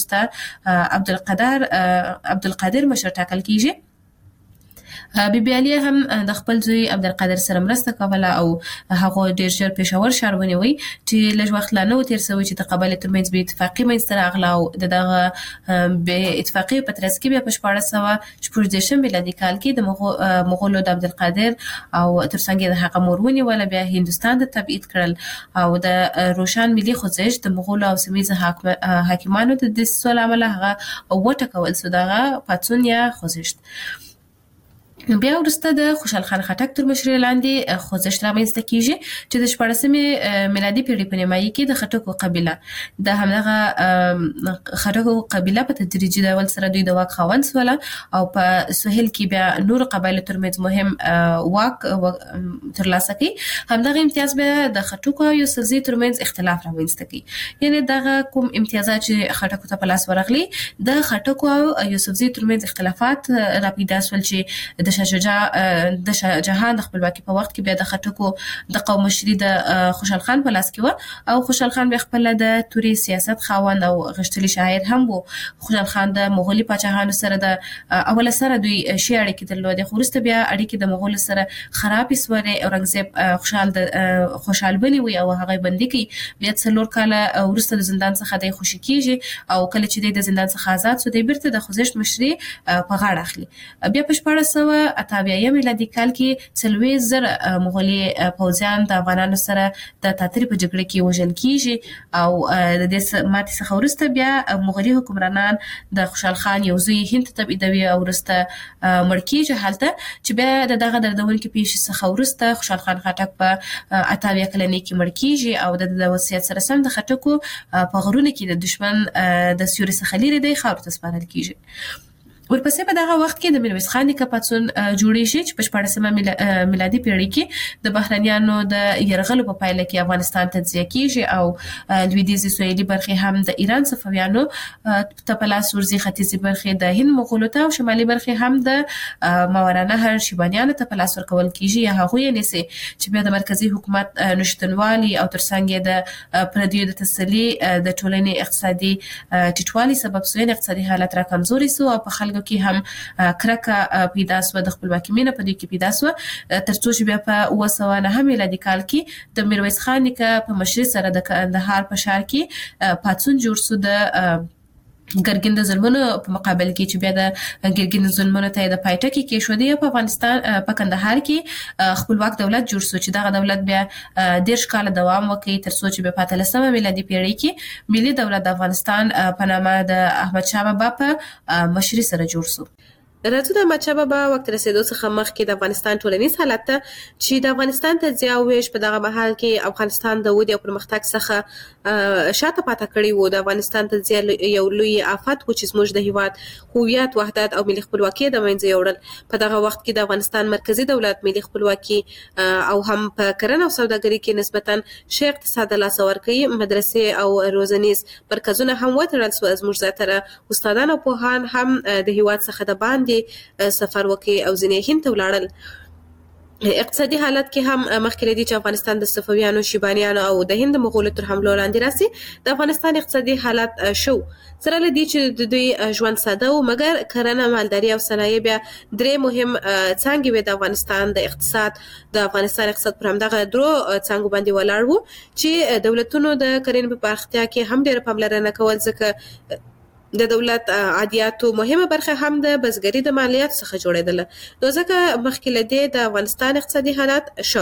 وروسته عبدالقادر مشر ټاکل کیږي. بیبي علیه هم د خپل زوی عبدالقادر سره مرسته کوله او هغه ډیر ژر پېښور ښار ونیوی چې لږ وخت لا نه و تیر شوی چې د قبایلو ترمنځ بې اتفاقي منځته راغله او دغه بې اتفاقي په ترڅ کې بیا په 1416 میلادي کال کې د مغولو د عبدالقادر او ترڅنګ د هغه مور ونیوله بیا هندوستان ته تبعید کړل او د روشن ملي خوځښت د مغولو او سیمه حاکمانو د دسیسو له امله هغه وټکول شو دغه پاڅون یا خوځښت. بیا وروسته د خوشحال خان خټک تر مشرۍ لاندې خوځښت رامنځته کیږي چې د 14مې میلادي پیړۍ په نیمایي کې د خټکو قبیله د همدغه خټکو قبیله په تدریجي ډول سره دوی د واک خاوند شول او په سهیل کې بیا نور قبایلو ترمنځ مهم واک ترلاسه کړي. همدغه امتیاز بیا د خټکو او یوسفزي ترمنځ اختلاف رامنځته کړي. یعنی دغه کوم امتیازات چې خټکو ته په لاس ورغلي د خټکو او یوسفزي ترمنځ اختلافات را پیدا شول چې د شاه جهان د خپلواکۍ په وخت کې بیا د خټکو د قوم مشري د خوشحال خان په لاس کې و او خوشحال خان بیا خپل د توري سیاست خاوند او غښتلي شاعر هم وو. خوشحال خان د مغولي پاچاهانو سره د اوله سره دوی شي اړیکې درلودې خو وروسته بیا اړیکې د مغولو سره خرابې سوې. اورنګزیب خوشحال بني وي او هغه بندي کړي. بیا 4 کاله وروسته د زندان څخه د خوشي کیږي او کله چې د زندان څخه آزاد شو د بیرته د خوځښت مشري په غاړه اخلي. بیا په 1488 میلادي کال کې 40,000 مغولي پوځیان د افغانانو سره د تاتري په جګړه کې وژل کیږي او د دې ماتې څخه وروسته بیا مغولي حکمرانان د خوشحال خان یو زوی هند ته تبعیدوي او وروسته مړ کیږي. هلته چې بیا دغه دردونکې پیښې څخه وروسته خوشحال خان خټک په 88 کلنۍ کې مړ کیږي او د وصیت سره سم د خټکو په غرونو کې د دشمن د سیوري څخه لري د خاور ته سپارل کیږي. ورپسې په دغه وخت کې د میرویس خان نیکه پاڅون جوړیږي چې په 14مه میلادي پیړۍ کې د بهرنیانو د یرغلو په پایله کې افغانستان تجزیه کیږي او لویدیځي سویلي برخې هم د ایران صفویانو ته په لاس ورځي. ختیځي برخې د هند مغولو ته او شمالي برخې هم د ماوراء نهر شیبانیانو ته په لاس ورکول کیږي یا هغوی یې نیسي چې بیا د مرکزی حکومت نشتنوالي او ترڅنګ د پردیو د تسلي د ټولنې اقتصادي ټیټوالي سبب سوی اقتصادي حالت را کمزوري سو او په خلکو کې هم کرکه پیدا سو د خپلواکۍ مینه په دې کې پیدا سو ترڅو چې بیا په 1909 میلادي کال کې د میرویس خان نیکه په مشرۍ سره د کندهار په ښار کې پاڅون جوړ سو د ګرګین د ظلمونو په مقابل کې چې بیا د ګرګین ظلمونو ته د پایټه کې شوې په افغانستان په کندهار کې خپلواک دولت جوړ شو چې دغه دولت بیا 10 کال دوام وکړي ترڅو چې په 15مه میلادي پیړۍ کې ملي دولت د افغانستان په نامه د احمد شاه بابا په مشرۍ سره جوړ شو. راځو د احمد شاه بابا وخت رسیدو څخه مخکې د افغانستان ټولنیز حالت ته چې د افغانستان تجزیه او ویش په دغه مهال کې افغانستان د ودې او پرمختګ څخه شاته پاتې کړی وو. د افغانستان تجزیه یو لوی آفت و چې زموږ د هیواد هویت وحدت او ملي خپلواکي د منځه یوړل. په دغه وخت کې د افغانستان مرکزی دولت ملي خپلواکي او هم په کرنه او سوداګرۍ کې نسبتا ښه اقتصاد لاس ورکړي. مدرسې او روزنیز مرکزونه هم وتړل شو. زموږ زیاتره استادان او پوهان هم د هیواد څخه د باندې سفر وکړي او ځینې هند ته ولاړل. اقتصادي حالت کې هم مخکې لري چې افغانستان د صفویانو شیبانیانو او د هند مغولو تر حملو لاندې راسي. د افغانستان اقتصادي حالت شو سره لدی چې د دوی ژوند ساده و مګر کرنه مالداري او صنایع بیا درې مهم څانګې وې د افغانستان د اقتصاد. د افغانستان اقتصاد پر همدغه درو څانګو باندې ولاړ وو چې دولتونو د کرنې په پراختیا کې هم ډېره پاملرنه کول ځکه د دولت عادیاتو مهمه برخه هم د بزګرۍ د مالیاتو څخه جوړېدله. نو ځکه مخکې له دې د افغانستان اقتصادي حالت شو.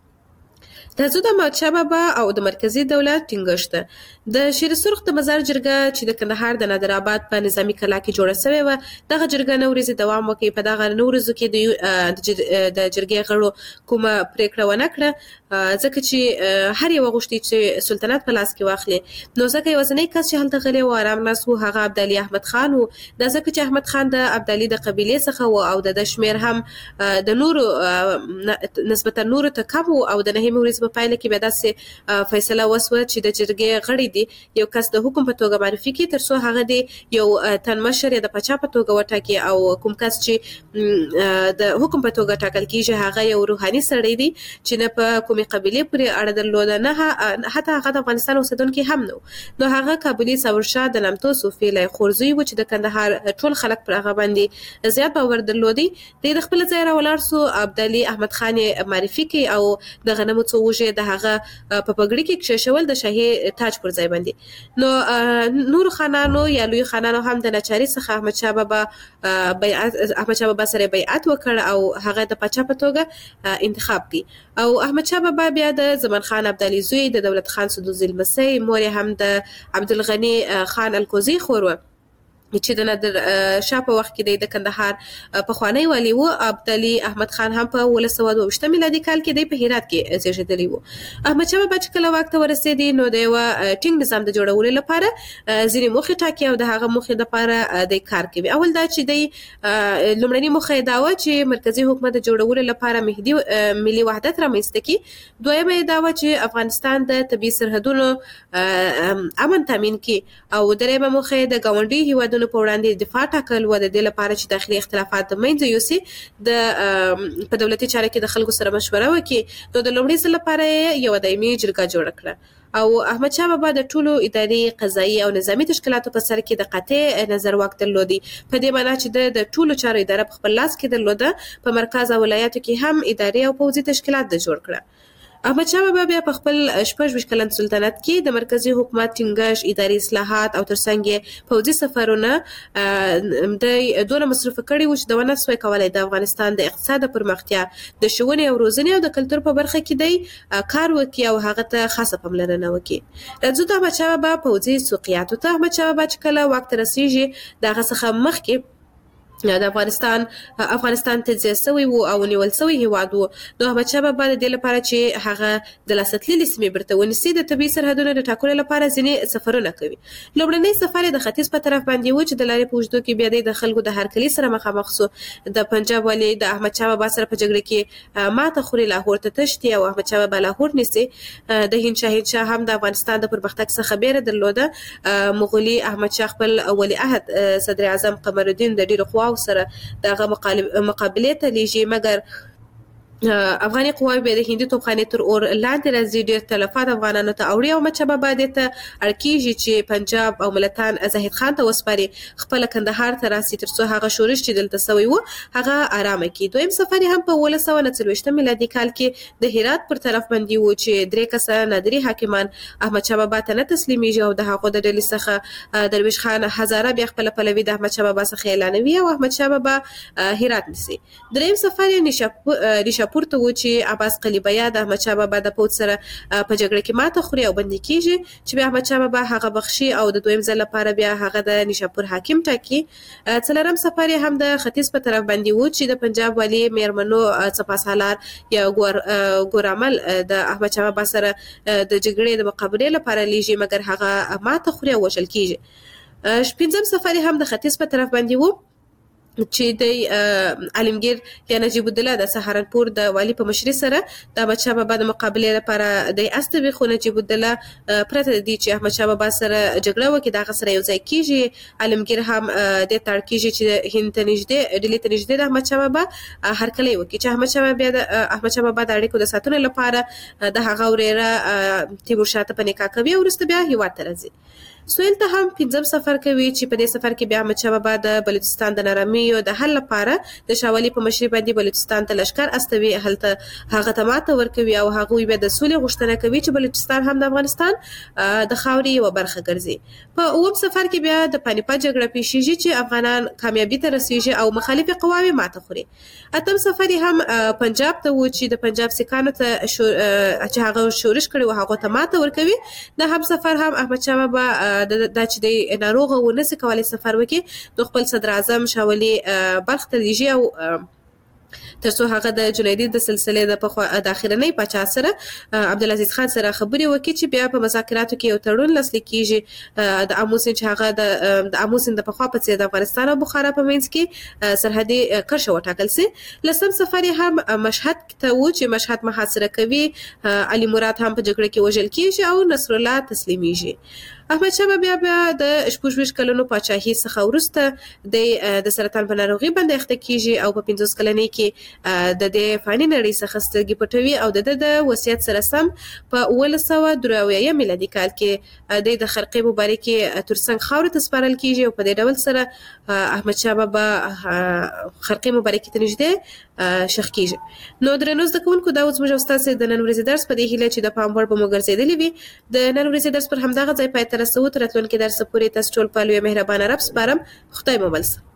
راځو د احمد شاه بابا او د مرکزی دولت ټینګښت. د شیر سرخ د مزار جرګه چې د کندهار د نادر آباد په نظامی کلا کې جوړه شوې و دغه جرګه نورزي دوام وکړي. په دغه نورزو کې د جرګې غړو کومه پریکړه ونه کړه ځکه چې هر یو غوښتي چې سلطنت په لاس کې واخلي. نو ځکه یوازینی کس چې هلته غلی و آرام ناست و هغه عبدالي احمد خان و. دا ځکه چې احمد خان د عبدالي د قبیلې څخه و او د شمیر هم د نورو نسبتا نورو ته کم و او د 9 ورځې 2023 په پایله کې بیا داسې فیصله وسوه چې د جرګې غړي دي یو کس د حکم په توګه معرفي کړي تر څو هغه د یو تنمشر یا د پچا په توګه وټاکي او کوم کس چې د حکم په توګه ټاکل کیږي هغه یو روحاني سړی دی چې نه په کومې قبيله پورې اړه درلوده نه حتی هغه د افغانستان اوسیدونکي هم نو هغه کابلی ثورشاه د نامتو صوفي لای خورزوی و چې د کندهار ټول خلک پر هغه باندې زیات باور درلودي د خپل ځای را ولاړ سو عبدالي احمد خان معرفي کوي او د غنمو څوږه د هغه په پګړی کې کښشول د شاهي تاج پر ځای باندې نو نور خانانو یا لوی خانانو هم د ناچاري څخه احمد شاه بابا سره بیعت وکړ او هغه د پاچا په توګه انتخاب کړي او احمد شاه بابا بیا د زمان خان عبدالي زوی د دولت خان سدوزي لمسی مور هم د عبدالغني خان الکوزي خور چې د نادر شاه په وخت کې د کندهار په خوانی والی وو عبدالي احمد خان هم په 1922 میلادي کال کې د هرات کې زیږیدلی وو احمد شاه بابا چې کله وخت ورسېدی نو د یو ټینګ نظام د جوړولو لپاره ځینې موخې ټاکي او د هغه موخې لپاره د کار کوي اول دا چې د لومړني موخه دا و چې مرکزی حکومت د جوړولو لپاره ملي وحدت رامنځته کړي دویمه دا و چې افغانستان د طبي سرحدونو امن تامین کړي او دریمه موخه د ګاونډي هیوادونو په وړاندې دفاع ټاکل و د دې لپاره چې داخلي اختلافات د منځ یوسي د په دولتي چارو کې د خلکو سره مشوره وکړي نو د لومړي ځل لپاره یو دایمي جرګه جوړ کړه او احمد شاه بابا د ټولو اداري قضایي او نظامی تشکیلاتو په سر کې د قاطع نظر واک درلودي په دې معنی چې د ټولو چارو اداره په خپل لاس کې درلوده په مرکز او ولایاتو کې هم اداري او پوځي تشکیلات د جوړ کړه احمد شاه بابا بیا په خپل 14 کلن سلطنت کې د مرکزی حکومت ټینګښت اداري اصلاحات او ترڅنګ پوځي سفرونه د دوه مصرف کړي و چې د ونسوي کولای د افغانستان د اقتصاد پرمختیا د شونې او روزنې او د کلچر په برخه کې دی کار وکي او هغه ته خاصه پاملرنه وکي راځو د احمد شاه بابا پوځي سوقيات ته احمد شاه بابا چې کله وخت رسیږي دغه څخه مخکې د افغانستان ته ځسوي او نیول سوی هیواد وو نو احمد شاه بابا د دې لپاره چې هغه د لاستلي سیمې برته ونیسي د طبي سرحدونو د ټاکلو لپاره ځینې سفرونه کوي لومړنی سفر د ختیځ په طرف باندې و چې د لارې په اوږدو کې بیا د خلکو د هرکلي سره مخامخ شو د پنجاب والی د احمد شاه بابا سره په جګړه کې ماته خوري لاهور ته تشتي او احمد شاه بابا لاهور نیسي د هند شاه هم د افغانستان د پرمختګ څخه بیره درلوده مغولي احمد شاه خپل اولی عهد صدر اعظم قمر الدین د ډیرو خواو سره دغه مقابله ته لیږي مګر افغاني قواوی به د هندي توپخانې تر اور لاندې راځي ډېر تلفات افغانانو ته اوړي او مچبه باندې ته اړکیږي چې پنجاب او ملتان زاهد خان ته وسپاري خپل کندهار ته راسي تر څو هغه شورش چې دلته سوی وو هغه آرامه کی دویم سفر هم په 1940 میلادي کال کې د هرات پر طرف باندې وو چې درې کسه نادري حاکمان احمد شاه بابا ته نه تسلیمېږي او د هغه د ډلې څخه درویش خان هزاره بیا خپل پلوي د احمد شاه بابا څخه اعلانوي او احمد شاه بابا هرات نسی دریم سفر نشاپور پورته و چې عباس قلیبیا د احمد شاه بابا د پوت سره په جګړه کې ماته خوري او بندي کیږي چې بیا احمد شاه بابا هغه بخشي او د دویم ځل لپاره بیا هغه د نشاپور حاکم ټاکي څلورم سفر هم د ختیځ په طرف باندې و چې د پنجاب والی میرمنو څپاسالار یا ګورامل د احمد شاه بابا سره د جګړې د مقابله لپاره لیږي مګر هغه ماته خوري او وشل کیږي شپږم سفر هم د ختیځ په طرف باندې و چې د عالمگیر یا نجیب الدوله د سهارنپور د والی په مشرۍ سره د احمد شاه بابا د مقابله لپاره د استوي خو نجیب الدوله پرته دي چې احمد شاه بابا سره جګړه وکړي دغه سره یو ځای کیږي عالمگیر هم د تړ کیږي چې هند ته نږدې ډیلی ته نږدې د احمد شاه بابا هرکلی وکړي چې احمد شاه بابا د اړیکو د ساتنې لپاره د هغه وريره تیمور شاه ته پنیکا کوي او وروسته بیا هیواد ته راځي سویل ته هم پنځم سفر کوي چې په دې سفر کې بیا احمد شاه بابا د بلوچستان د نرمۍ او د حل لپاره د شاولي په مشرۍ باندې بلوچستان ته لشکر استوي هلته هغه ته ماته ورکوي او هغه به د سولې غوښتنه کوي چې بلوچستان هم د افغانستان د خاوري یو برخه ګرځي په اوم سفر کې بیا د پانیپت جګړه پیښیږي چې افغانان کامیابی ته رسیږي او مخالفي قواوی ماته خوري اتم سفر هم پنجاب ته و چې د پنجاب سکانو ته چې هغه شورش کړي او هغه ته ماته ورکوي د هم سفر هم احمد شاه بابا دا چې د ناروغه ونسي کولای سفر وکي د خپل صدر اعظم شاولي بلخ ته دیږي او ترڅو هغه د جنیدي د سلسله د اخیرنۍ پاچا سره عبدالعزیز خان سره خبرې وکړي چې بیا په مذاکراتو کې یو تړون لاسلیک کیږي د اموسین چې هغه د اموسین د پخوا په څیر د افغانستان او بخارا په منځ کې سرحدي کرښه وټاکل سي. لسم سفر هم مشهد ته و چې مشهد محاصره کوي، علي مراد هم په جګړه کې وژل کیږي او نصر الله تسلیمیږي. احمد شاه بابا د 26 کلونو پاچاهي څخه وروسته د سرطان په ناروغي باندې اخته کیږي او په 50 کلنۍ کې د دې فاني نړۍ څخه سترګې پټوي او د وصیت سره سم په 1993 میلادي کال کې د خرقې مبارکي ترڅنګ خاورې ته سپارل کیږي او په دې ډول سره احمد شاه بابا خرقې مبارکي ته نږدې شخ کیږي. نو درنو زده کوونکو دا اوس موږ استاد د نن ورځې درس په دې هیله چې د پام وړ به مو ګرځېدلی وي. د نن ورځې درس پر همدغه ځای پای ته رسو. تر راتلونکي درس پورې تاسو ټول په لوی مهربانه رب سپارم. خدای مو بل سه.